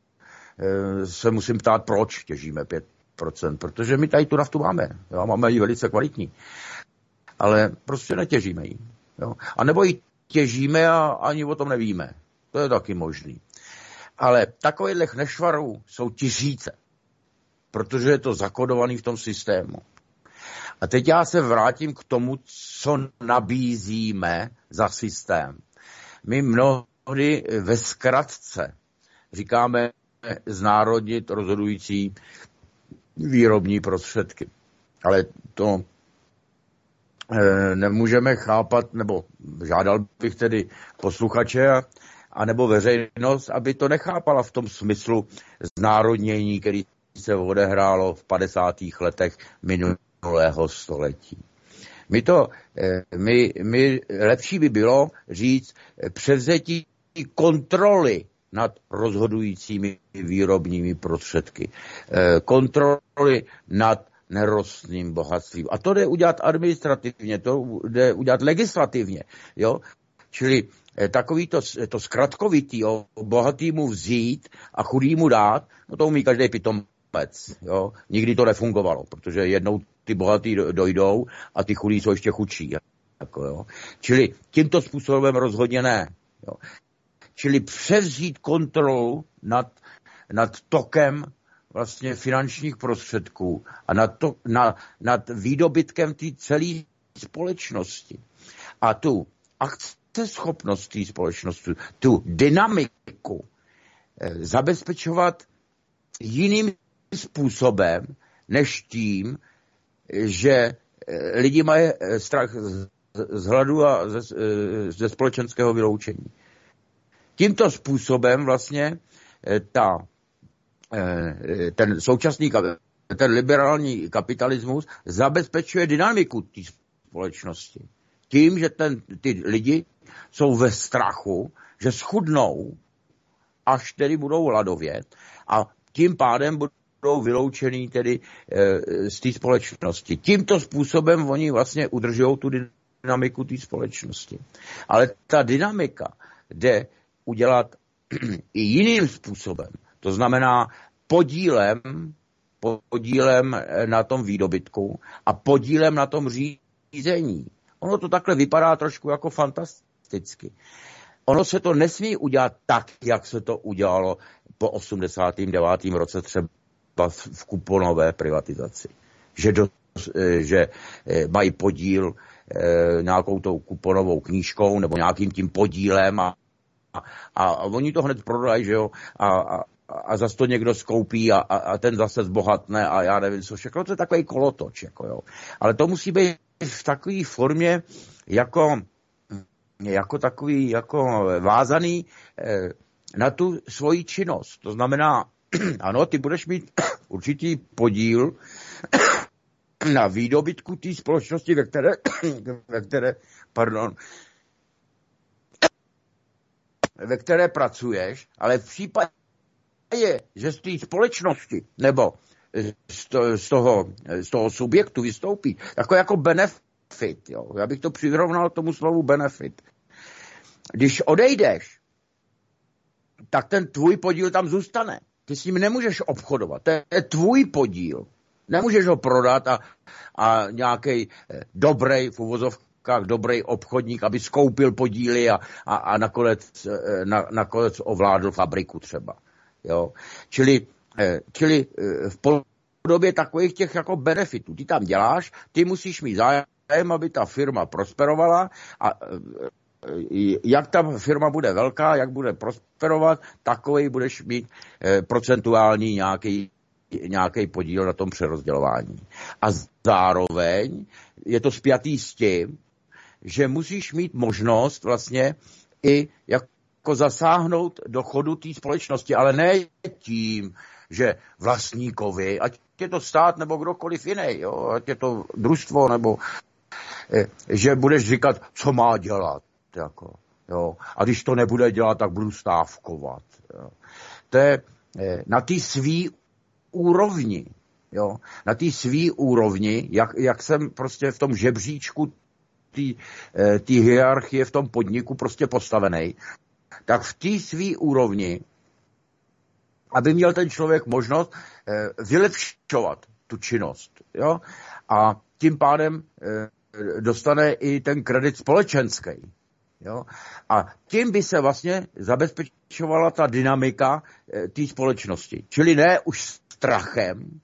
se musím ptát, proč těžíme pět procent, protože my tady tu naftu máme. Jo. Máme ji velice kvalitní. Ale prostě netěžíme ji. Jo. A nebo ji těžíme a ani o tom nevíme. To je taky možný. Ale takových nešvarů jsou tisíce, protože je to zakodovaný v tom systému. A teď já se vrátím k tomu, co nabízíme za systém. My mnohdy ve zkratce říkáme znárodnit rozhodující výrobní prostředky. Ale to e, nemůžeme chápat, nebo žádal bych tedy posluchače a, a nebo veřejnost, aby to nechápala v tom smyslu znárodnění, který se odehrálo v padesátých letech minulého století. My to, my, my lepší by bylo říct převzetí kontroly nad rozhodujícími výrobními prostředky. Kontroly nad nerostným bohatstvím. A to jde udělat administrativně, to jde udělat legislativně. Jo? Čili takový to, to zkratkovitý, jo, bohatýmu vzít a chudýmu dát, no to umí každý pitomec. Jo? Nikdy to nefungovalo, protože jednou ty bohatý dojdou a ty chudí jsou ještě chudší. Jako, jo. Čili tímto způsobem rozhodně ne. Jo. Čili převzít kontrolu nad, nad tokem vlastně finančních prostředků a nad, to, na, nad výdobytkem té celé společnosti. A tu akceschopnost té společnosti, tu dynamiku eh, zabezpečovat jiným způsobem, než tím, že lidi mají strach z, z hladu a ze, ze společenského vyloučení. Tímto způsobem vlastně ta, ten současný, ten liberální kapitalismus zabezpečuje dynamiku té společnosti. Tím, že ten, ty lidi jsou ve strachu, že schudnou, až tedy budou hladovět a tím pádem budou vyloučený tedy e, z té společnosti. Tímto způsobem oni vlastně udržují tu dynamiku té společnosti. Ale ta dynamika jde udělat i jiným způsobem. To znamená podílem, podílem na tom výdobytku a podílem na tom řízení. Ono to takhle vypadá trošku jako fantasticky. Ono se to nesmí udělat tak, jak se to udělalo po osmdesátém devátém roce třeba v kuponové privatizaci. Že, do, že mají podíl nějakou tou kuponovou knížkou nebo nějakým tím podílem a, a, a oni to hned prodají, že jo, a, a, a zase to někdo skoupí a, a, a ten zase zbohatne a já nevím co všechno. To je takový kolotoč, jako jo. Ale to musí být v takové formě jako jako takový, jako vázaný eh, na tu svoji činnost. To znamená, ano, ty budeš mít určitý podíl na výdobytku té společnosti, ve které, ve které, pardon, ve které pracuješ, ale v případě, že z té společnosti nebo z, to, z, toho, z toho subjektu vystoupí, jako jako benefit, jo. Já bych to přirovnal tomu slovu benefit. Když odejdeš, tak ten tvůj podíl tam zůstane. Ty s ním nemůžeš obchodovat. To je tvůj podíl. Nemůžeš ho prodat a, a nějaký dobrý, v uvozovkách dobrý obchodník, aby skoupil podíly a, a, a nakonec, na, nakonec ovládl fabriku třeba. Jo? Čili, čili v podobě takových těch jako benefitů. Ty tam děláš, ty musíš mít zájem, aby ta firma prosperovala a jak ta firma bude velká, jak bude prosperovat, takovej budeš mít procentuální nějaký, nějaký podíl na tom přerozdělování. A zároveň je to spjatý s tím, že musíš mít možnost vlastně i jako zasáhnout do chodu té společnosti, ale ne tím, že vlastníkovi, ať je to stát nebo kdokoliv jiný, jo, ať je to družstvo, nebo že budeš říkat, co má dělat. Jako, jo. A když to nebude dělat, tak budu stávkovat. Jo. To je na té svý úrovni. Jo. Na té svý úrovni, jak, jak jsem prostě v tom žebříčku té hierarchie v tom podniku prostě postavený, tak v té svý úrovni, aby měl ten člověk možnost eh, vylepšovat tu činnost. Jo. A tím pádem eh, dostane i ten kredit společenský. Jo? A tím by se vlastně zabezpečovala ta dynamika e, té společnosti. Čili ne už strachem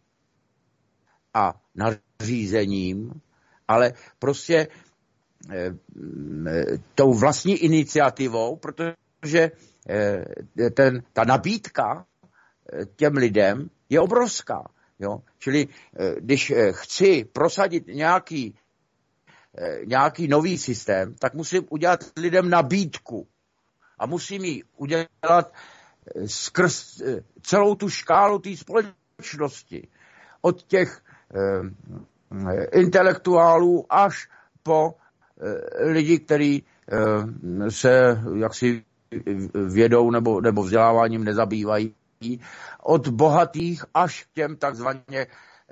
a nařízením, ale prostě e, e, tou vlastní iniciativou, protože e, ten, ta nabídka e, těm lidem je obrovská. Jo? Čili e, když e, chci prosadit nějaký nějaký nový systém, tak musím udělat lidem nabídku. A musím ji udělat skrz celou tu škálu té společnosti. Od těch eh, intelektuálů až po eh, lidi, kteří eh, se jaksi vědou nebo, nebo vzděláváním nezabývají. Od bohatých až k těm takzvaně eh,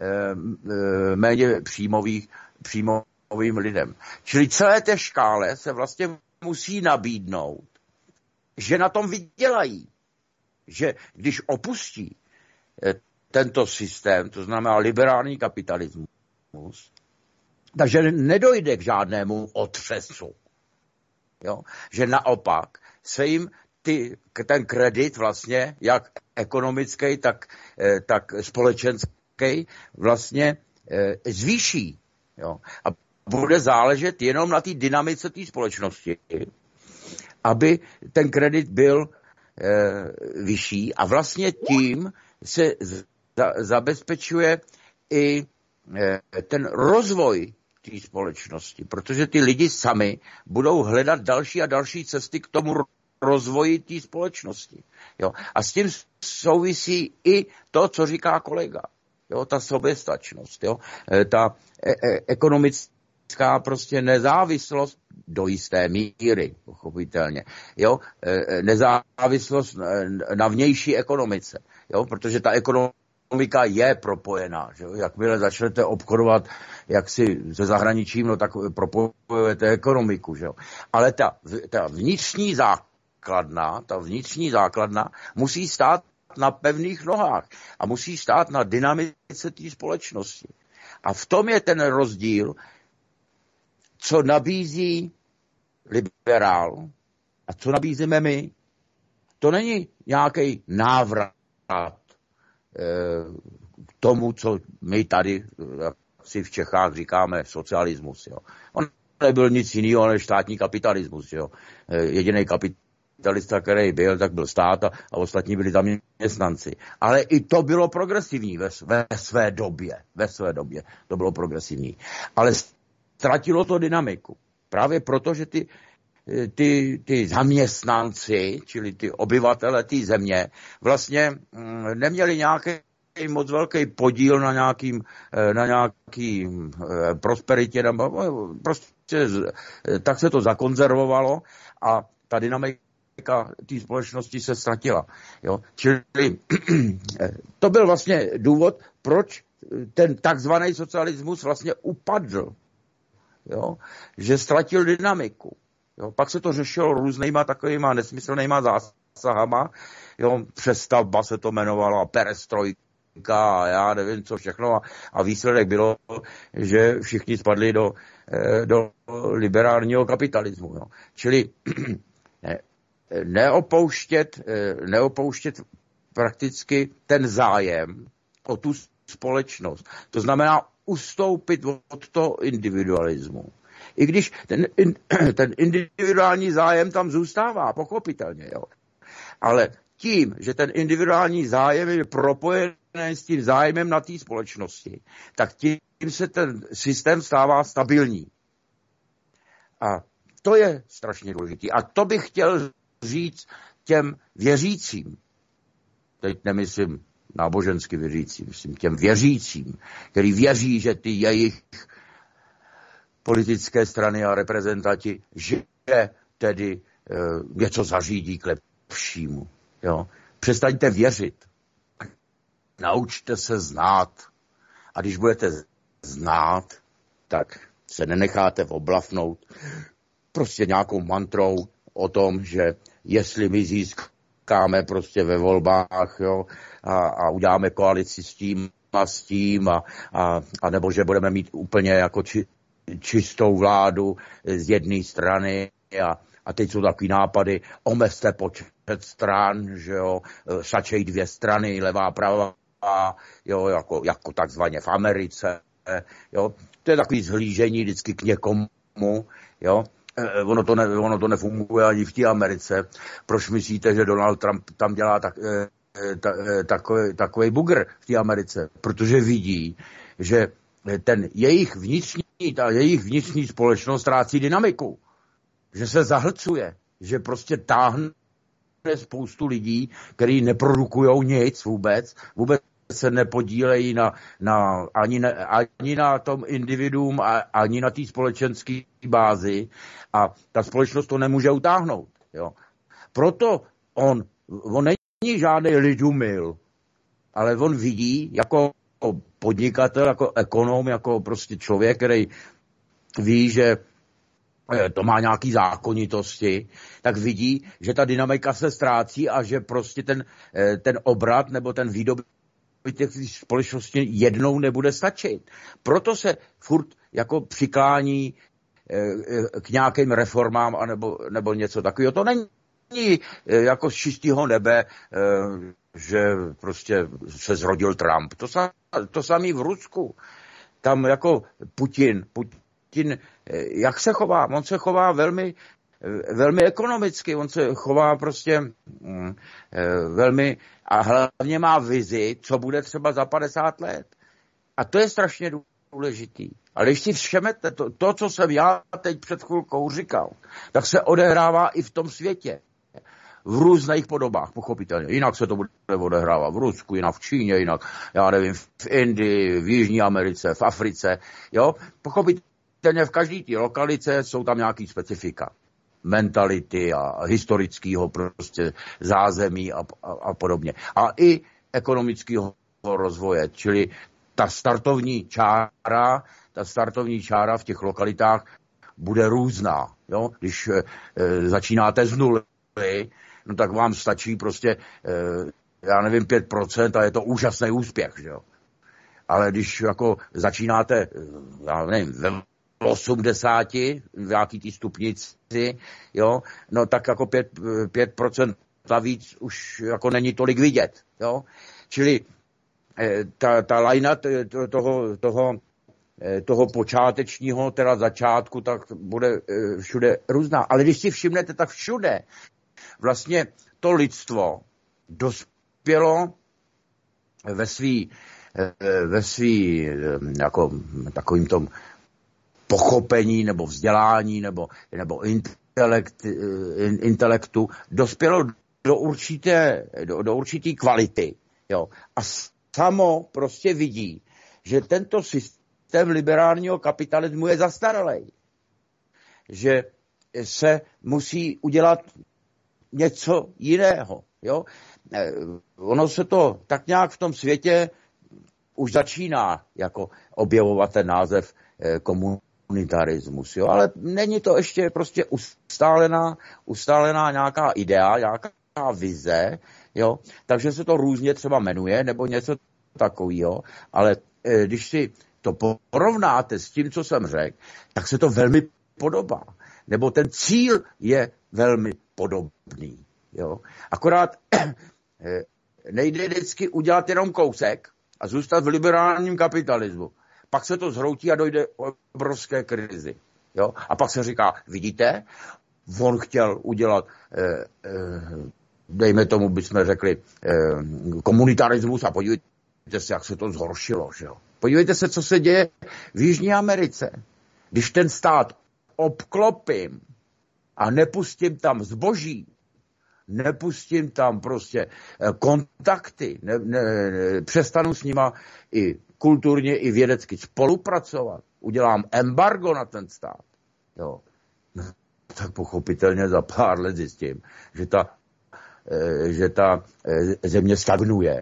eh, méně příjmových příjmových novým lidem. Čili celé té škále se vlastně musí nabídnout, že na tom vydělají. Že když opustí tento systém, to znamená liberální kapitalismus, Takže nedojde k žádnému otřesu. Jo? Že naopak se jim ty, ten kredit vlastně, jak ekonomický, tak, tak společenský, vlastně zvýší. Jo? A bude záležet jenom na té dynamice té společnosti, aby ten kredit byl vyšší a vlastně tím se za, zabezpečuje i ten rozvoj té společnosti, protože ty lidi sami budou hledat další a další cesty k tomu rozvoji té společnosti. Jo? A s tím souvisí i to, co říká kolega. Jo? Ta soběstačnost, jo? Ta e- e- ekonomická prostě nezávislost do jisté míry, pochopitelně. Jo? E- nezávislost na vnější ekonomice, jo? Protože ta ekonomika Ekonomika je propojená. Že? Jakmile začnete obchodovat jaksi se zahraničím, no tak propojujete ekonomiku. Že? Ale ta, ta vnitřní základna, ta vnitřní základna musí stát na pevných nohách a musí stát na dynamice té společnosti. A v tom je ten rozdíl, co nabízí liberál a co nabízíme my. To není nějaký návrat k tomu, co my tady si v Čechách říkáme socialismus. Jo. On nebyl nic jiného než státní kapitalismus. Jo. Jediný kapitalista, který byl, tak byl stát a, a ostatní byli zaměstnanci. Ale i to bylo progresivní ve, ve své době. Ve své době to bylo progresivní. Ale ztratilo to dynamiku. Právě proto, že ty Ty, ty zaměstnanci, čili ty obyvatele té země, vlastně neměli nějaký moc velký podíl na nějakým, na nějaký prosperitě, prostě tak se to zakonzervovalo a ta dynamika té společnosti se ztratila. Jo? Čili to byl vlastně důvod, proč ten takzvaný socialismus vlastně upadl, jo? Že ztratil dynamiku. Jo, pak se to řešilo různýma takovýma nesmyslnýma zásahama. Jo, přestavba se to jmenovalo, perestrojka a já nevím co všechno. A, a výsledek bylo, že všichni spadli do, do liberálního kapitalismu. Jo. Čili ne, neopouštět, neopouštět prakticky ten zájem o tu společnost. To znamená ustoupit od toho individualismu. I když ten, ten individuální zájem tam zůstává, pochopitelně, jo. Ale tím, že ten individuální zájem je propojený s tím zájmem na té společnosti, tak tím se ten systém stává stabilní. A to je strašně důležité. A to bych chtěl říct těm věřícím. Teď nemyslím nábožensky věřícím, myslím těm věřícím, který věří, že ty jejich politické strany a reprezentanti, že tedy e, něco zařídí k lepšímu. Jo? Přestaňte věřit. Naučte se znát. A když budete znát, tak se nenecháte oblafnout prostě nějakou mantrou o tom, že jestli my získáme prostě ve volbách, jo, a, a uděláme koalici s tím a s tím, a, a, a nebo že budeme mít úplně jako či, čistou vládu z jedné strany a, a teď jsou takový nápady, omezte počet stran, že jo, stačí dvě strany, levá, pravá, jo, jako, jako takzvaně v Americe, jo, to je takový zhlížení vždycky k někomu, jo, ono to, ne, ono to nefunguje ani v té Americe. Proč myslíte, že Donald Trump tam dělá tak, ta, takový, takový bugr v té Americe? Protože vidí, že ten jejich vnitřní, ta jejich vnitřní společnost ztrácí dynamiku. Že se zahlcuje. Že prostě táhne spoustu lidí, kteří neprodukujou nic vůbec. Vůbec se nepodílejí na, na, ani, na, ani na tom individuum, a, ani na té společenské bázi. A ta společnost to nemůže utáhnout. Jo. Proto on, on není žádný lidumil, ale on vidí jako podnikatel, jako ekonom, jako prostě člověk, který ví, že to má nějaký zákonitosti, tak vidí, že ta dynamika se ztrácí a že prostě ten, ten obrat nebo ten výdobytek těch společnosti jednou nebude stačit. Proto se furt jako přiklání k nějakým reformám anebo, nebo něco takového. To není jako z čistého nebe, že prostě se zrodil Trump. To, sam, to samý v Rusku. Tam jako Putin, Putin, jak se chová? On se chová velmi, velmi ekonomicky, on se chová prostě mm, velmi a hlavně má vizi, co bude třeba za padesát let. A to je strašně důležitý. Ale když si všemete, to, to, co jsem já teď před chvilkou říkal, tak se odehrává i v tom světě. V různých podobách, pochopitelně. Jinak se to bude odehrávat v Rusku, jinak v Číně, jinak, já nevím, v Indii, v Jižní Americe, v Africe. Jo? Pochopitelně v každé té lokalice jsou tam nějaký specifika. Mentality a historického prostě zázemí a, a, a podobně. A i ekonomického rozvoje, čili ta startovní čára, ta startovní čára v těch lokalitách bude různá. Jo? Když e, začínáte z nuly, no tak vám stačí prostě, e, já nevím, pět procent a je to úžasný úspěch. Že jo? Ale když jako začínáte, já nevím, ve osmdesáti, v nějaký tý stupnici, jo, no tak jako pět procent a víc už jako není tolik vidět. Jo? Čili ta, ta lajna toho, toho, toho počátečního, teda začátku, tak bude všude různá. Ale když si všimnete, tak všude vlastně to lidstvo dospělo ve svý, ve svý jako takovým tom pochopení nebo vzdělání nebo, nebo intelekt, intelektu, dospělo do určité, do, do určité kvality. Jo. A samo prostě vidí, že tento systém liberálního kapitalismu je zastaralý. Že se musí udělat něco jiného. Jo? Ono se to tak nějak v tom světě už začíná jako objevovat ten název komunitarismus. Jo? Ale není to ještě prostě ustálená, ustálená nějaká idea, nějaká vize, jo? Takže se to různě třeba jmenuje nebo něco takového, ale když si to porovnáte s tím, co jsem řekl, tak se to velmi podobá. Nebo ten cíl je velmi podobný. Jo? Akorát nejde vždycky udělat jenom kousek a zůstat v liberálním kapitalismu. Pak se to zhroutí a dojde k obrovské krizi. Jo? A pak se říká, vidíte, on chtěl udělat, eh, eh, dejme tomu, bychom řekli, eh, komunitarismus a podívejte se, jak se to zhoršilo. Že jo? Podívejte se, co se děje v Jižní Americe. Když ten stát obklopím a nepustím tam zboží, nepustím tam prostě kontakty, ne, ne, ne, přestanu s nima i kulturně, i vědecky spolupracovat, udělám embargo na ten stát, jo, no, tak pochopitelně za pár let zjistím, že ta, že ta země stagnuje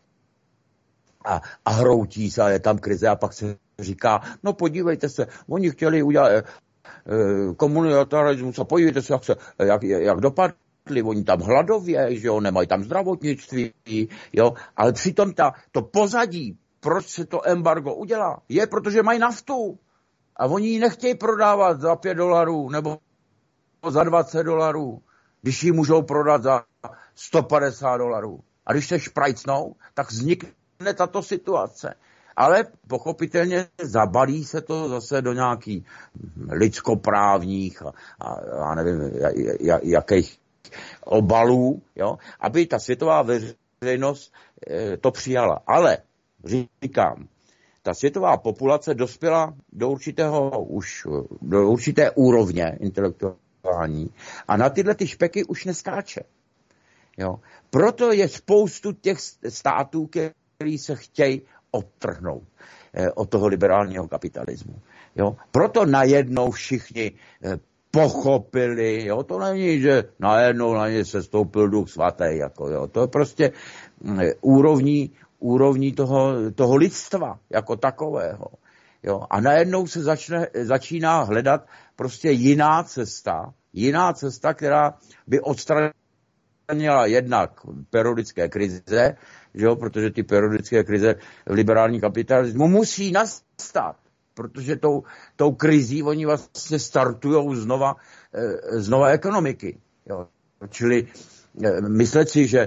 a, a hroutí se a je tam krize a pak se říká, no podívejte se, oni chtěli udělat komunitarismus a podívejte se, jak, se, jak, jak dopadli, oni tam hladově, že jo, nemají tam zdravotnictví, jo, ale přitom ta, to pozadí, proč se to embargo udělá, je, protože mají naftu a oni ji nechtějí prodávat za pět dolarů nebo za dvacet dolarů, když ji můžou prodat za sto padesát dolarů. A když se šprajcnou, tak vznikne tato situace. Ale pochopitelně zabalí se to zase do nějakých lidskoprávních a, a, a nevím, jakých obalů, jo, aby ta světová veřejnost e, to přijala. Ale říkám, ta světová populace dospěla do určitého, už do určité úrovně intelektuální a na tyhle ty špeky už neskáče. Jo. Proto je spoustu těch států, který se chtějí odtrhnout eh, od toho liberálního kapitalismu. Jo. Proto najednou všichni eh, pochopili, jo, to není, že najednou na ně se stoupil Duch svatý, jako, jo. To je prostě eh, úrovní, úrovní toho, toho lidstva jako takového. Jo. A najednou se začne, začíná hledat prostě jiná cesta, jiná cesta, která by odstranila jednak periodické krize, že jo, protože ty periodické krize v liberální kapitalismu musí nastat, protože tou, tou krizí oni vlastně startujou znova, znova ekonomiky. Jo. Čili myslet si, že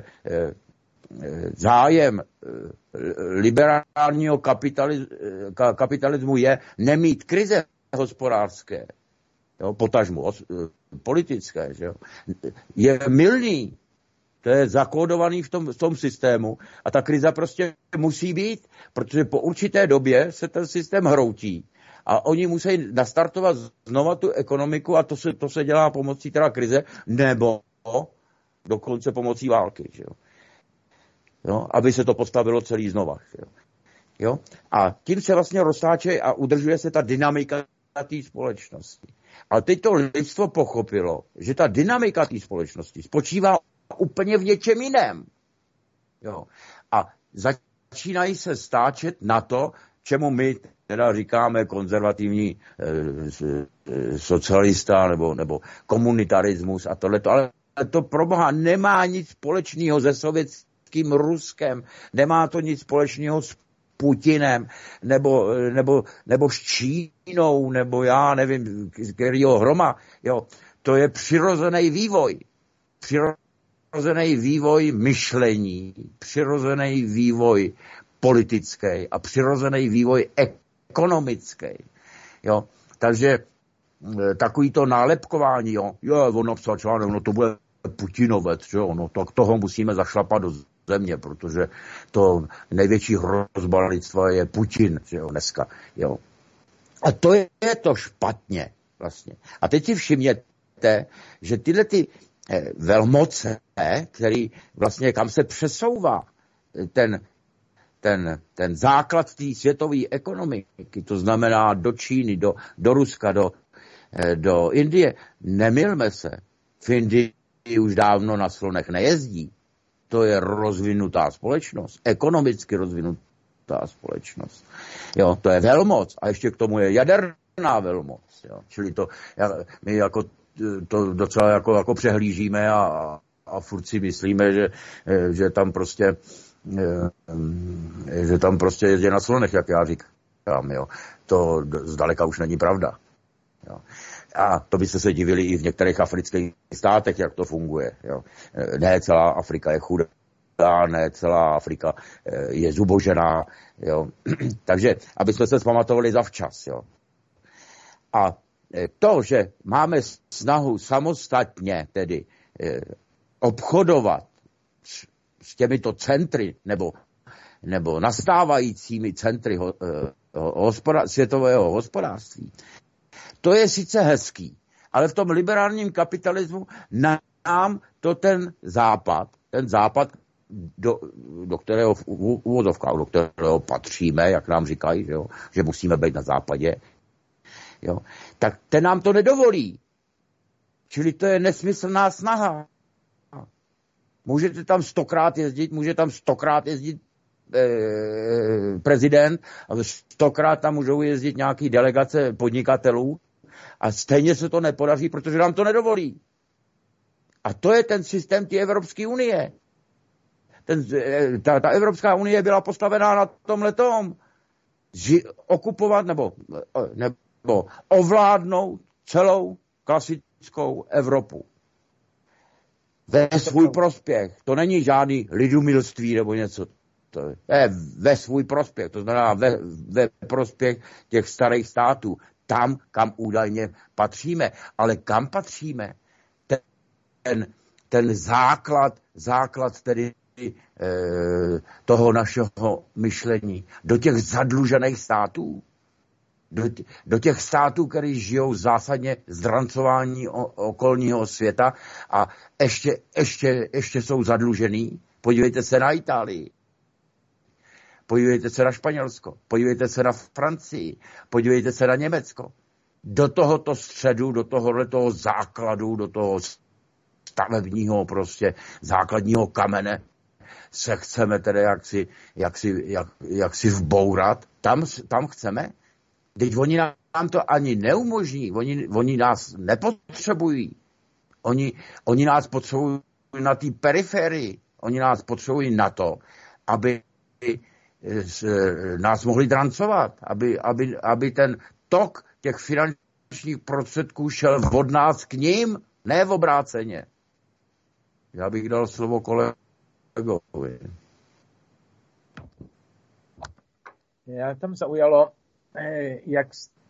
zájem liberálního kapitalismu je nemít krize hospodářské, jo, potažmu politické, že jo, je mylný. To je zakódovaný v tom, v tom systému a ta krize prostě musí být, protože po určité době se ten systém hroutí a oni musí nastartovat znova tu ekonomiku a to se, to se dělá pomocí teda krize nebo dokonce pomocí války, že jo. Jo, aby se to postavilo celý znova. Jo. Jo? A tím se vlastně roztáče a udržuje se ta dynamika té společnosti. Ale teď to lidstvo pochopilo, že ta dynamika té společnosti spočívá úplně v něčem jiném. Jo. A začínají se stáčet na to, čemu my teda říkáme konzervativní e, socialista nebo, nebo komunitarismus a tohleto. Ale to pro boha nemá nic společného se sovětským Ruskem, nemá to nic společného s Putinem, nebo, nebo, nebo s Čínou, nebo já nevím, kterýho hroma. Jo. To je přirozený vývoj. Přirozený vývoj myšlení, přirozený vývoj politický a přirozený vývoj ekonomický. Jo. Takže takový to nálepkování, jo, jo, on napsal článek, no to bude Putinovec, jo, no tak toho musíme zašlapat do země, protože to největší hrozba lidstva je Putin, že jo, dneska, jo. A to je to špatně, vlastně. A teď si všimněte, že tyhle ty eh, velmoce, který vlastně kam se přesouvá ten, ten, ten základ té světové ekonomiky, to znamená do Číny, do, do Ruska, do, eh, do Indie, nemylme se, v Indii už dávno na slonech nejezdí. To je rozvinutá společnost, ekonomicky rozvinutá společnost. Jo, to je velmoc a ještě k tomu je jaderná velmoc. Jo. Čili to, my jako, to docela jako, jako přehlížíme a, a furt si myslíme, že, že tam prostě že tam prostě jezdí na slonech, jak já říkám. Jo. To zdaleka už není pravda. Jo. A to byste se divili i v některých afrických státech, jak to funguje. Jo. Ne celá Afrika je chudá, ne celá Afrika je zubožená. Jo. Takže, aby jsme se zpamatovali zavčas. Jo. A to, že máme snahu samostatně tedy obchodovat s, s těmito centry nebo, nebo nastávajícími centry ho, hospoda, světového hospodářství, to je sice hezký, ale v tom liberálním kapitalismu nám to ten západ, ten západ, do, do kterého v úvodovkách, do kterého patříme, jak nám říkají, jo, že musíme být na západě, jo, tak ten nám to nedovolí. Čili to je nesmyslná snaha. Můžete tam stokrát jezdit, může tam stokrát jezdit eh, prezident, ale stokrát tam můžou jezdit nějaký delegace podnikatelů a stejně se to nepodaří, protože nám to nedovolí. A to je ten systém té Evropské unie. Ten, ta, ta Evropská unie byla postavená na tomhletom. Ži, okupovat nebo, nebo ovládnout celou klasickou Evropu. Ve svůj prospěch. To není žádný lidumilství nebo něco. To je ve svůj prospěch. To znamená ve, ve prospěch těch starých států. Tam, kam údajně patříme. Ale kam patříme? Ten, ten základ, základ tedy e, toho našeho myšlení. Do těch zadlužených států. Do, do těch států, které žijou zásadně zdrancování o, okolního světa a ještě, ještě, ještě jsou zadlužený. Podívejte se na Itálii. Podívejte se na Španělsko, podívejte se na Francii, podívejte se na Německo. Do tohoto středu, do tohoto základu, do toho stavebního prostě základního kamene se chceme tedy jaksi, jaksi, jak, jaksi vbourat. Tam, tam chceme. Teď oni nám to ani neumožní, oni, oni nás nepotřebují. Oni, oni nás potřebují na té periferii. Oni nás potřebují na to, aby nás mohli drancovat, aby, aby, aby ten tok těch finančních prostředků šel od nás k ním, ne v obráceně. Já bych dal slovo kolegovi. Já tam zaujalo, jak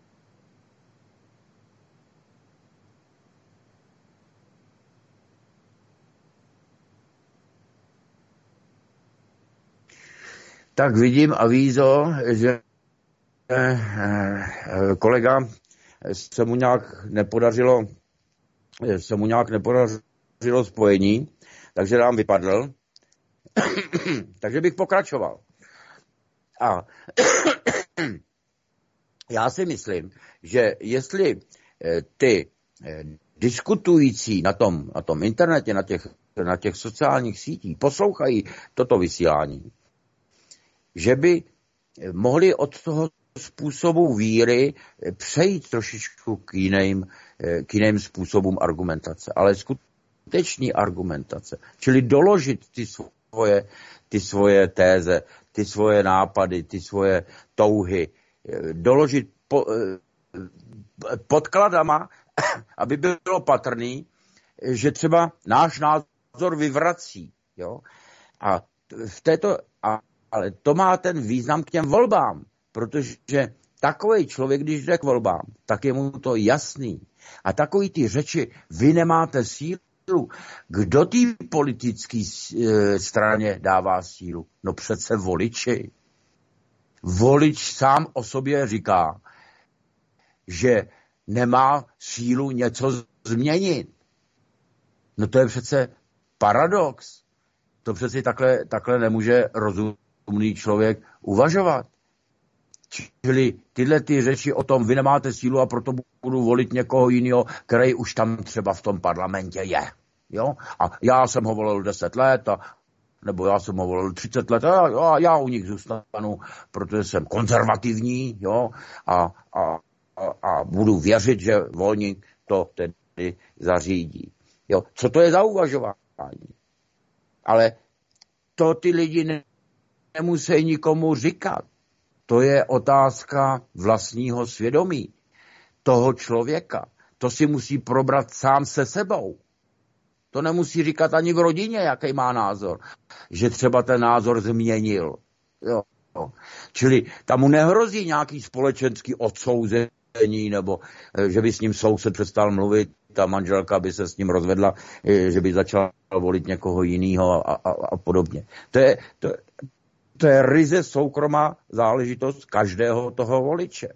tak vidím avízo, že kolega se mu nějak nepodařilo se mu nějak nepodařilo spojení, takže nám vypadl. Takže bych pokračoval. A já si myslím, že jestli ty diskutující na tom, na tom internetě, na těch, na těch sociálních sítích poslouchají toto vysílání, že by mohli od toho způsobu víry přejít trošičku k jiným, k jiným způsobům argumentace. Ale skutečný argumentace, čili doložit ty svoje, ty svoje téze, ty svoje nápady, ty svoje touhy, doložit po, podkladama, aby bylo patrný, že třeba náš názor vyvrací. Jo? A v této, a, ale to má ten význam k těm volbám, protože takový člověk, když jde k volbám, tak je mu to jasný. A takový ty řeči, vy nemáte sílu, kdo té politické straně dává sílu? No přece voliči. Volič sám o sobě říká, že nemá sílu něco změnit. No to je přece paradox. To přeci takhle, takhle nemůže rozumný člověk uvažovat. Čili tyhle ty řeči o tom, vy nemáte sílu a proto budu volit někoho jiného, který už tam třeba v tom parlamentě je. Jo? A já jsem ho volil deset let, a, nebo já jsem ho volil třicet let, a, a já u nich zůstanu, protože jsem konzervativní, jo? A, a, a, a budu věřit, že volník to tedy zařídí. Jo? Co to je za uvažování? Ale to ty lidi ne, nemusí nikomu říkat. To je otázka vlastního svědomí toho člověka. To si musí probrat sám se sebou. To nemusí říkat ani v rodině, jaký má názor. Že třeba ten názor změnil. Jo. Čili tam mu nehrozí nějaký společenský odsouzení, nebo že by s ním soused přestal mluvit, ta manželka by se s ním rozvedla, že by začala volit někoho jiného a, a, a podobně. To je... To, To je ryze soukromá záležitost každého toho voliče.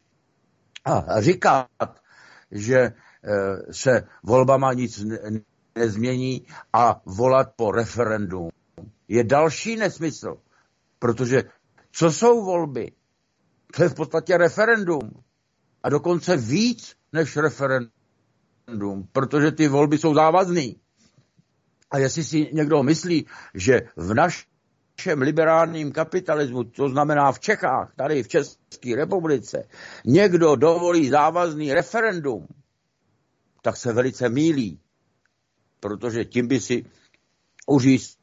A říkat, že se volbama nic nezmění a volat po referendum je další nesmysl. Protože co jsou volby? To je v podstatě referendum. A dokonce víc než referendum, protože ty volby jsou závazný. A jestli si někdo myslí, že v naš všem liberálním kapitalismu, to znamená v Čechách, tady v České republice, někdo dovolí závazný referendum, tak se velice mýlí, protože tím by si uříz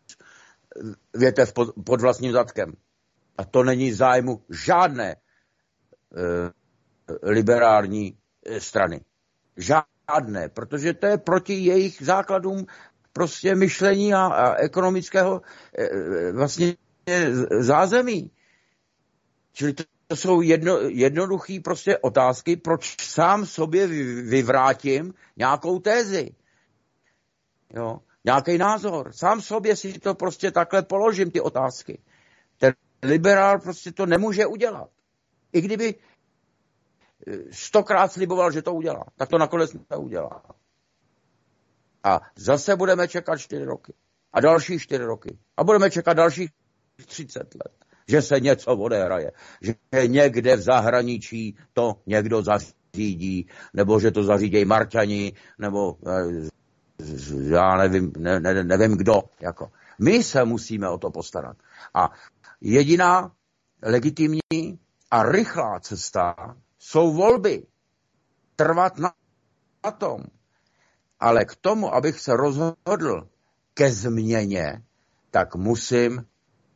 větev pod, pod vlastním zadkem. A to není v zájmu žádné e, liberální strany. Žádné, protože to je proti jejich základům prostě myšlení a, a ekonomického e, vlastně zázemí. Čili to, to jsou jedno, jednoduché prostě otázky, proč sám sobě vyvrátím nějakou tézi. Jo? Nějaký názor. Sám sobě si to prostě takhle položím, ty otázky. Ten liberál prostě to nemůže udělat. I kdyby stokrát sliboval, že to udělá, tak to nakonec neudělá. A zase budeme čekat čtyři roky. A další čtyři roky. A budeme čekat dalších třicet let. Že se něco odehraje. Že někde v zahraničí to někdo zařídí. Nebo že to zařídějí Marťani. Nebo já nevím, ne, ne, nevím kdo. Jako. My se musíme o to postarat. A jediná legitimní a rychlá cesta jsou volby. Trvat na, na tom. Ale k tomu, abych se rozhodl ke změně, tak musím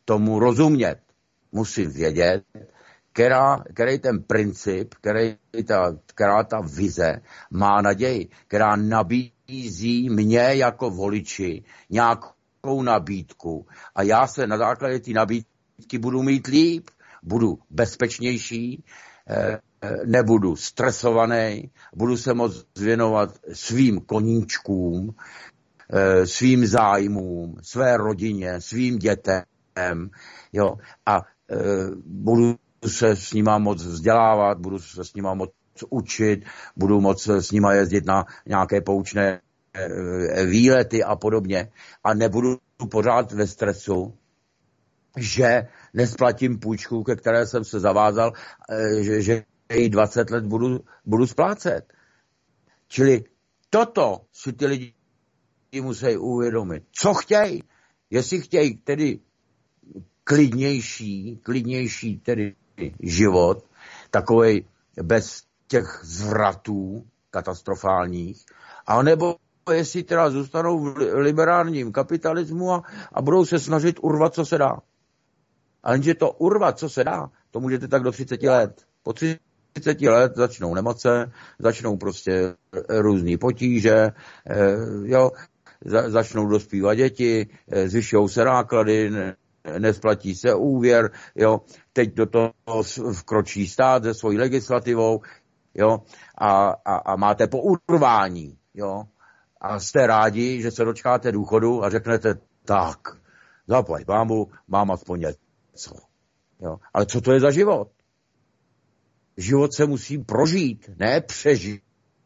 tomu rozumět. Musím vědět, která, který ten princip, který ta, která ta vize má naději, která nabízí mě jako voliči nějakou nabídku. A já se na základě té nabídky budu mít líp, budu bezpečnější, nebudu stresovaný, budu se moct věnovat svým koníčkům, svým zájmům, své rodině, svým dětem, jo, a budu se s nima moc vzdělávat, budu se s nima moc učit, budu moc s nima jezdit na nějaké poučné výlety a podobně a nebudu pořád ve stresu, že nesplatím půjčku, ke které jsem se zavázal, že, že ji dvacet let budu, budu splácet. Čili toto si ty lidi musí uvědomit. Co chtějí? Jestli chtějí tedy klidnější, klidnější tedy život, takovej bez těch zvratů katastrofálních, a nebo jestli teda zůstanou v liberálním kapitalismu a, a budou se snažit urvat, co se dá. A jenže to urvat, co se dá, to můžete tak do třiceti let. Po třiceti let začnou nemoce, začnou prostě různý potíže, jo, začnou dospívat děti, zvyšují se náklady, nesplatí se úvěr, jo, teď do toho vkročí stát se svojí legislativou, jo, a, a, a máte pourvání, jo, a jste rádi, že se dočkáte důchodu a řeknete, tak, zaplať pámu, mám aspoň něco, jo, ale co to je za život? Život se musí prožít, ne přežít.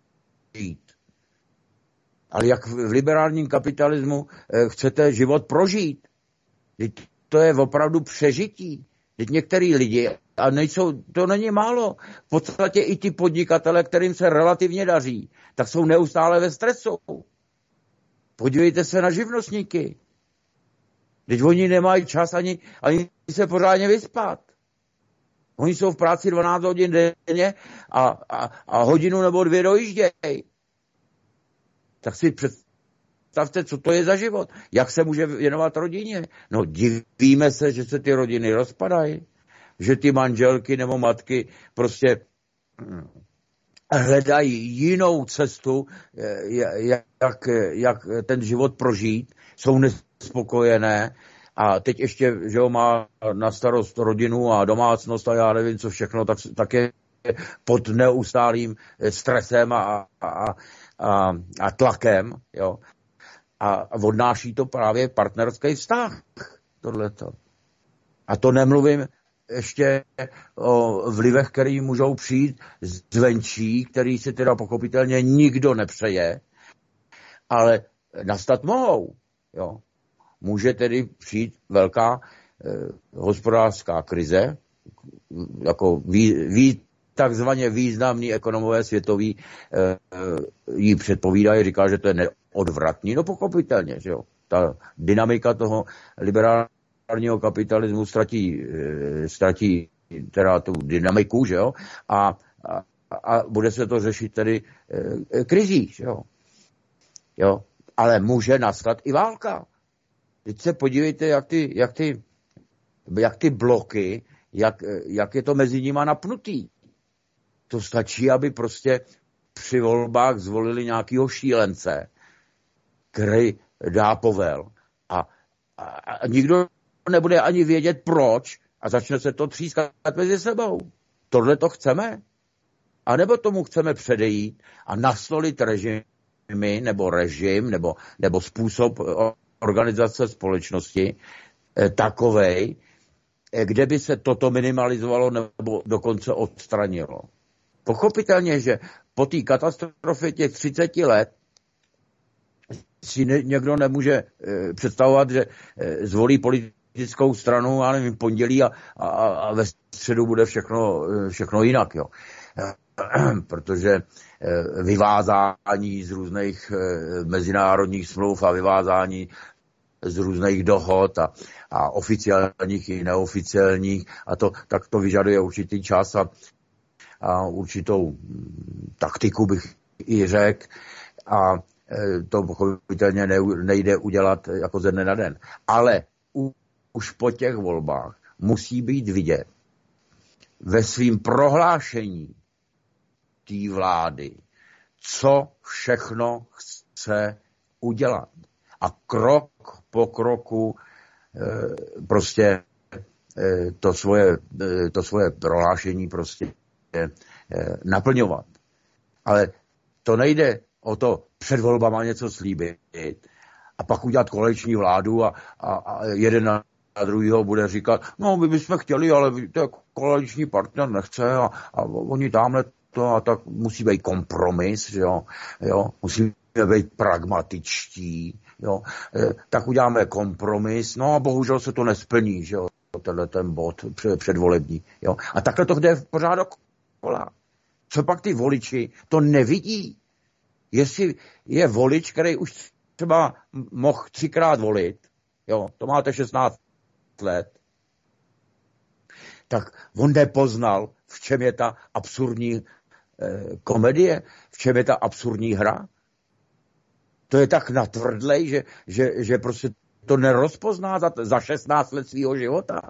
Ale jak v liberálním kapitalismu chcete život prožít? To je opravdu přežití. Teď některý lidi, a nejsou, to není málo, v podstatě i ti podnikatele, kterým se relativně daří, tak jsou neustále ve stresu. Podívejte se na živnostníky. Teď oni nemají čas ani, ani se pořádně vyspat. Oni jsou v práci dvanáct hodin denně a, a, a hodinu nebo dvě dojíždějí. Tak si představte, co to je za život. Jak se může věnovat rodině? No divíme se, že se ty rodiny rozpadají. Že ty manželky nebo matky prostě hledají jinou cestu, jak, jak ten život prožít. Jsou nespokojené. A teď ještě, že ho má na starost rodinu a domácnost a já nevím co všechno, tak, tak je pod neustálým stresem a, a, a, a tlakem, jo. A odnáší to právě partnerský vztah, tohleto. A to nemluvím ještě o vlivech, který můžou přijít zvenčí, který si teda pochopitelně nikdo nepřeje, ale nastat mohou, jo. Může tedy přijít velká eh, hospodářská krize, jako ví, ví, takzvaně významný ekonomové světový eh, jí předpovídají, říká, že to je neodvratný, no pochopitelně, že jo. Ta dynamika toho liberálního kapitalismu ztratí, eh, ztratí teda tu dynamiku, že jo, a, a, a bude se to řešit tedy eh, krizí, že jo. Jo, ale může nastat i válka. Teď se podívejte, jak ty, jak ty, jak ty bloky, jak, jak je to mezi nima napnutý. To stačí, aby prostě při volbách zvolili nějakýho šílence, který dá povel. A, a, a nikdo nebude ani vědět proč a začne se to třískat mezi sebou. Tohle to chceme? A nebo tomu chceme předejít a nastolit režimy, nebo režim, nebo, nebo způsob organizace společnosti eh, takovej, eh, kde by se toto minimalizovalo nebo dokonce odstranilo. Pochopitelně, že po té katastrofě těch třiceti let si ne, někdo nemůže eh, představovat, že eh, zvolí politickou stranu, já nevím, pondělí a, a, a ve středu bude všechno, všechno jinak, jo. Protože vyvázání z různých mezinárodních smluv a vyvázání z různých dohod a, a oficiálních i neoficiálních a to, tak to vyžaduje určitý čas a, a určitou taktiku bych i řekl a to pochopitelně nejde udělat jako ze dne na den. Ale už po těch volbách musí být vidět ve svým prohlášení té vlády, co všechno chce udělat. A krok po kroku e, prostě e, to, svoje, e, to svoje prohlášení prostě e, naplňovat. Ale to nejde o to před volbama něco slíbit a pak udělat koaliční vládu a, a, a jeden na druhýho bude říkat, no my bychom chtěli, ale to koaliční partner nechce a, a oni tamhle to a tak musí být kompromis, že jo, jo, musíme být pragmatičtí, jo, e, tak uděláme kompromis, no a bohužel se to nesplní, že jo, tenhle ten bod předvolební, jo, a takhle to jde v pořád dokola. Co pak ty voliči to nevidí? Jestli je volič, který už třeba mohl třikrát volit, jo, to máte šestnáct let, tak on nepoznal, v čem je ta absurdní eh, komedie, v čem je ta absurdní hra. To je tak natvrdlej, že, že, že prostě to nerozpozná za, za šestnáct let svého života.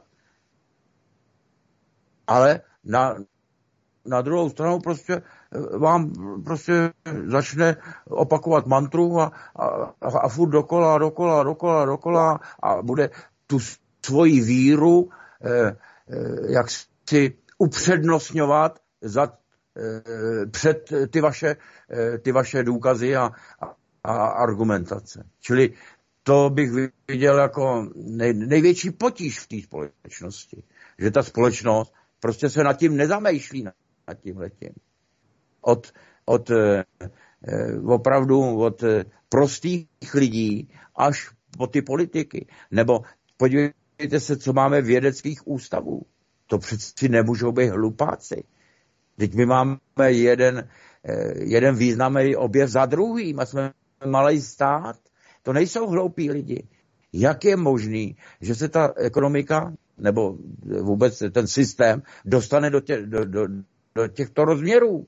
Ale na, na druhou stranu prostě vám prostě začne opakovat mantru a, a, a furt dokola, dokola, dokola, dokola a bude tu svoji víru eh, eh, jak si upřednostňovat za, eh, před ty vaše, eh, ty vaše důkazy a, a, a argumentace. Čili to bych viděl jako nej, největší potíž v té společnosti. Že ta společnost prostě se nad tím nezamýšlí, nad tím letím. Od, od eh, opravdu od eh, prostých lidí až po ty politiky. Nebo podívejte se, co máme vědeckých ústavů. To přeci nemůžou být hlupáci. Teď my máme jeden, eh, jeden významný objev za druhým a jsme malý stát. To nejsou hloupí lidi. Jak je možný, že se ta ekonomika nebo vůbec ten systém dostane do, tě, do, do, do těchto rozměrů?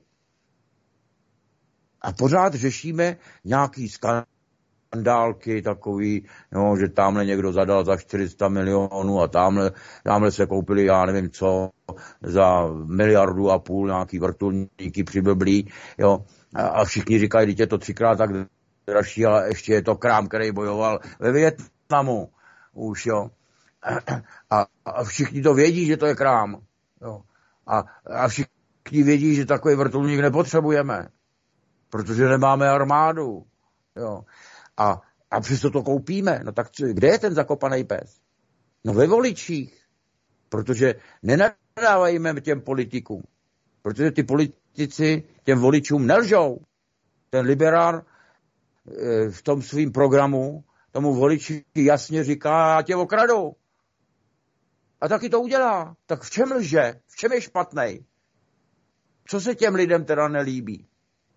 A pořád řešíme nějaký skandálky takový, no, že tamhle někdo zadal za čtyři sta milionů a tamhle, tamhle se koupili, já nevím co, za miliardu a půl nějaký vrtulníky přiblblí, jo. A, a všichni říkají, že je to třikrát tak dražší, ale ještě je to krám, který bojoval ve Vietnamu už, jo. A, a všichni to vědí, že to je krám, jo. A, a všichni vědí, že takový vrtulník nepotřebujeme, protože nemáme armádu, jo. A, a přesto to koupíme. No tak co, kde je ten zakopaný pes? No ve voličích. Protože nenadávajme těm politikům. Protože ty politici těm voličům nelžou. Ten liberál e, v tom svým programu tomu voliči jasně říká, já tě okradu. A taky to udělá. Tak v čem lže? V čem je špatnej? Co se těm lidem teda nelíbí?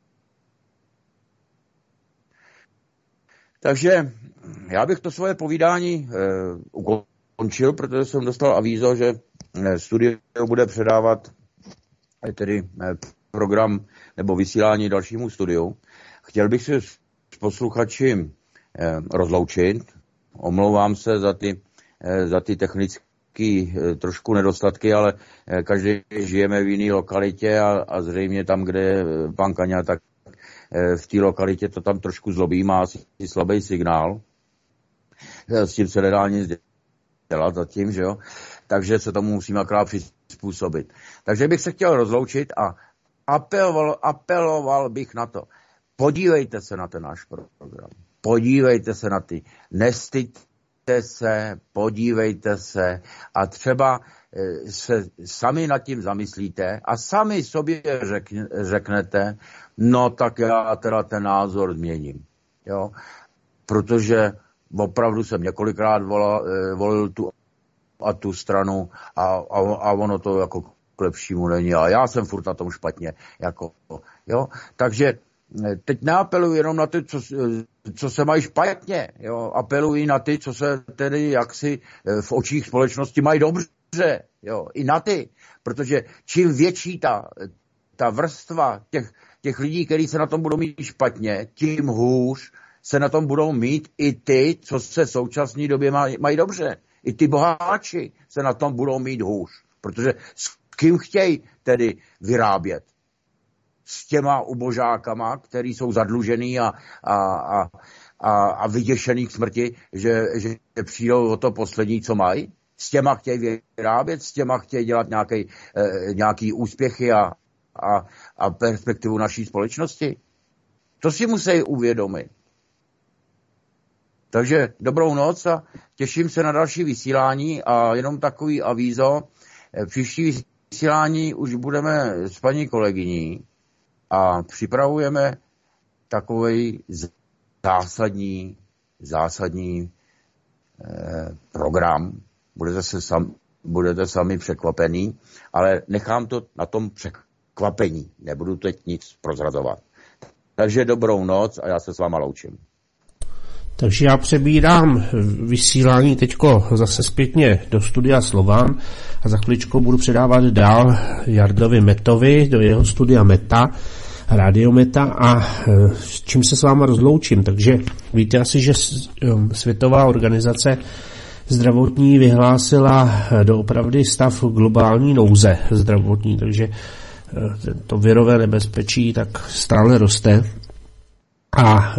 Takže já bych to svoje povídání e, ukončil, protože jsem dostal avízo, že studio bude předávat e, tedy e, program nebo vysílání dalšímu studiu. Chtěl bych se s posluchači e, rozloučit. Omlouvám se za ty, e, za ty technické e, trošku nedostatky, ale e, každý žijeme v jiné lokalitě a, a zřejmě tam, kde je pan Kaňa, tak v té lokalitě to tam trošku zlobí, má asi slabý signál. S tím se nedá nic dělat zatím, že jo? Takže se tomu musíme akorát přizpůsobit. Takže bych se chtěl rozloučit a apeloval, apeloval bych na to. Podívejte se na ten náš program. Podívejte se na ty. Nestyďte se, podívejte se a třeba se sami nad tím zamyslíte a sami sobě řeknete, no tak já teda ten názor změním. Jo? Protože opravdu jsem několikrát volil, volil tu a tu stranu a, a, a ono to jako k lepšímu není. A já jsem furt na tom špatně. Jako, jo? Takže teď neapeluji jenom na ty, co, co se mají špatně. Jo? Apeluji na ty, co se tedy jaksi v očích společnosti mají dobře. Jo? I na ty. Protože čím větší ta, ta vrstva těch, těch lidí, kteří se na tom budou mít špatně, tím hůř se na tom budou mít i ty, co se v současné době mají, mají dobře. I ty boháči se na tom budou mít hůř, protože s kým chtějí tedy vyrábět? S těma ubožákama, který jsou zadlužený a, a, a, a, a vyděšený k smrti, že, že přijdou o to poslední, co mají? S těma chtějí vyrábět, s těma chtějí dělat nějaký, eh, nějaký úspěchy a, a, a perspektivu naší společnosti? To si musí uvědomit. Takže dobrou noc a těším se na další vysílání a jenom takový avízo. Příští vysílání už budeme s paní kolegyní a připravujeme takový zásadní, zásadní eh, program. Budete, se sam, budete sami překvapený, ale nechám to na tom překvapení. Nebudu teď nic prozrazovat. Takže dobrou noc a já se s váma loučím. Takže já přebírám vysílání teďko zase zpětně do studia Slován a za chviličku budu předávat dál Jardovi Metovi do jeho studia Meta, Radio Meta a s čím se s váma rozloučím. Takže víte asi, že Světová organizace zdravotní vyhlásila doopravdy stav globální nouze zdravotní, takže to virové nebezpečí tak stále roste a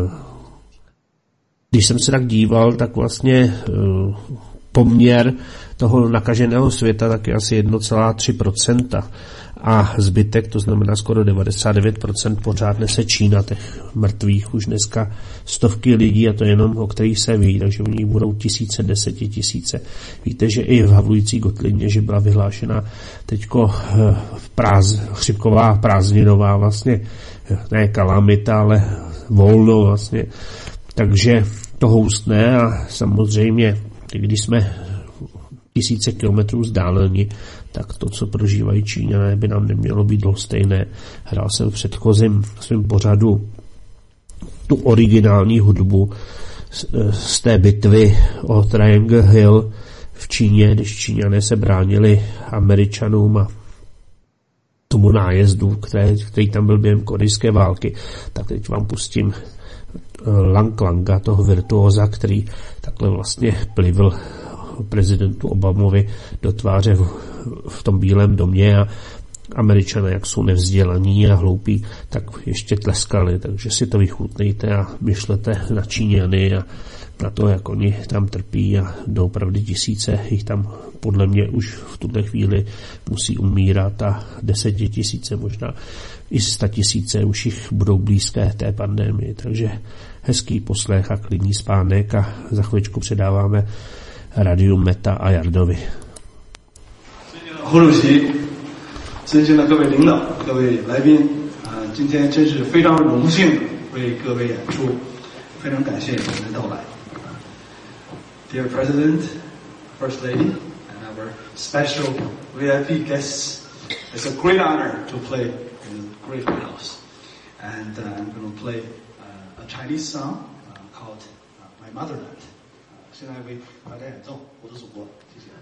když jsem se tak díval, tak vlastně poměr toho nakaženého světa tak je asi jedna celá tři procenta a zbytek, to znamená skoro devadesát devět procent pořád nese Čína, těch mrtvých už dneska stovky lidí a to jenom o kterých se ví, takže u nich budou tisíce, desetitisíce. Víte, že i v Havlující Gotlině, že byla vyhlášena teďko práz, chřipková prázdninová vlastně, ne kalamita, ale volno vlastně. Takže to houstne a samozřejmě, když jsme tisíce kilometrů vzdáleni, tak to, co prožívají Číňané, by nám nemělo být lhostejné. Hrál jsem v předchozím svém pořadu tu originální hudbu z, z té bitvy o Triangle Hill v Číně, když Číňané se bránili Američanům a tomu nájezdu, který, který tam byl během korejské války. Tak teď vám pustím Lang Langa, toho virtuóza, který takhle vlastně plivl prezidentu Obamovi do tváře v, v tom Bílém domě a Američané, jak jsou nevzdělaní a hloupí, tak ještě tleskali, takže si to vychutnejte a myšlete na Číňany a na to, jak oni tam trpí a doopravdy tisíce jich tam podle mě už v tuto chvíli musí umírat a desetitisíce, možná i statisíce už jich budou blízké té pandemii, takže hezký poslech a klidný spánek a za chvíličku předáváme Radio Meta a Jardovi. 胡主席，尊敬的各位领导、各位来宾啊，今天真是非常荣幸为各位演出，非常感谢你们的到来。Dear President, First Lady, and our special V I P guests, it's a great honor to play in the great house. And uh, I'm going to play uh, a Chinese song uh, called uh, My Motherland. 现在为大家演奏我的祖国，谢谢。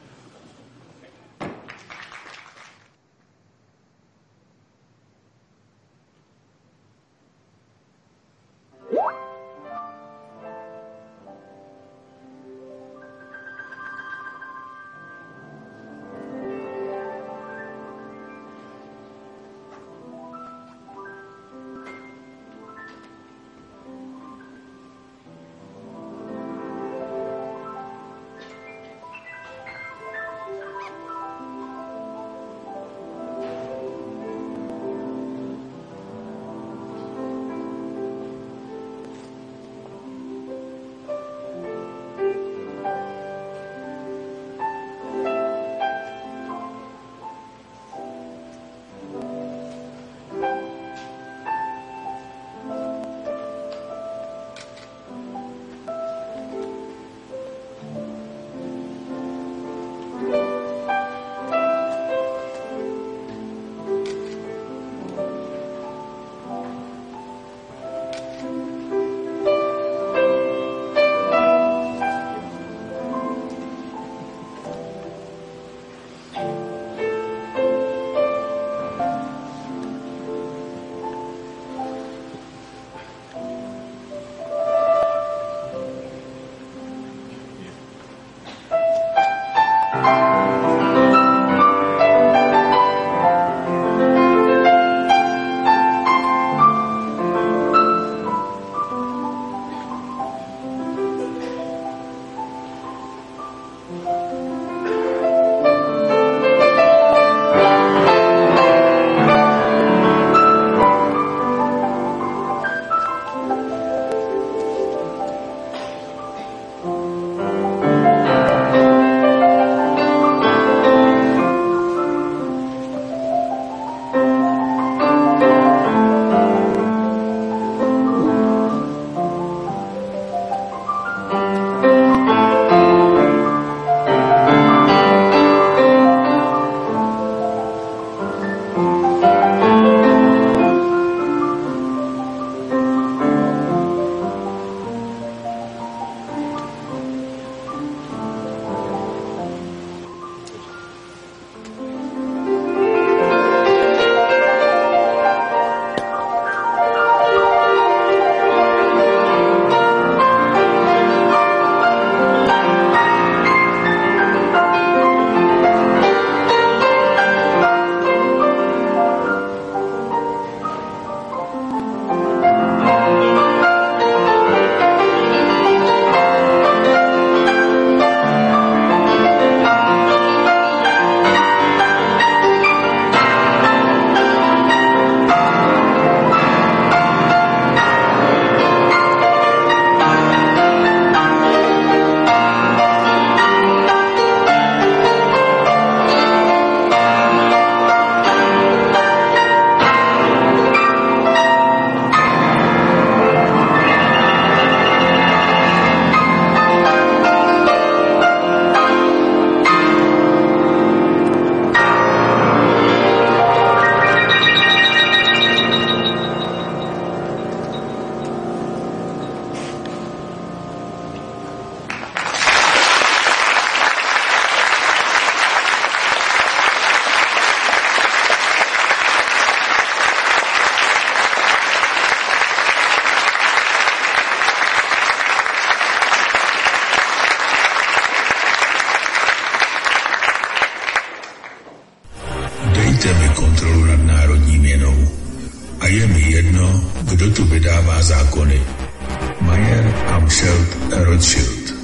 Dejte mi kontrolu nad národní měnou. A je mi jedno, kdo tu vydává zákony. Mayer, Amschelt, Rothschild.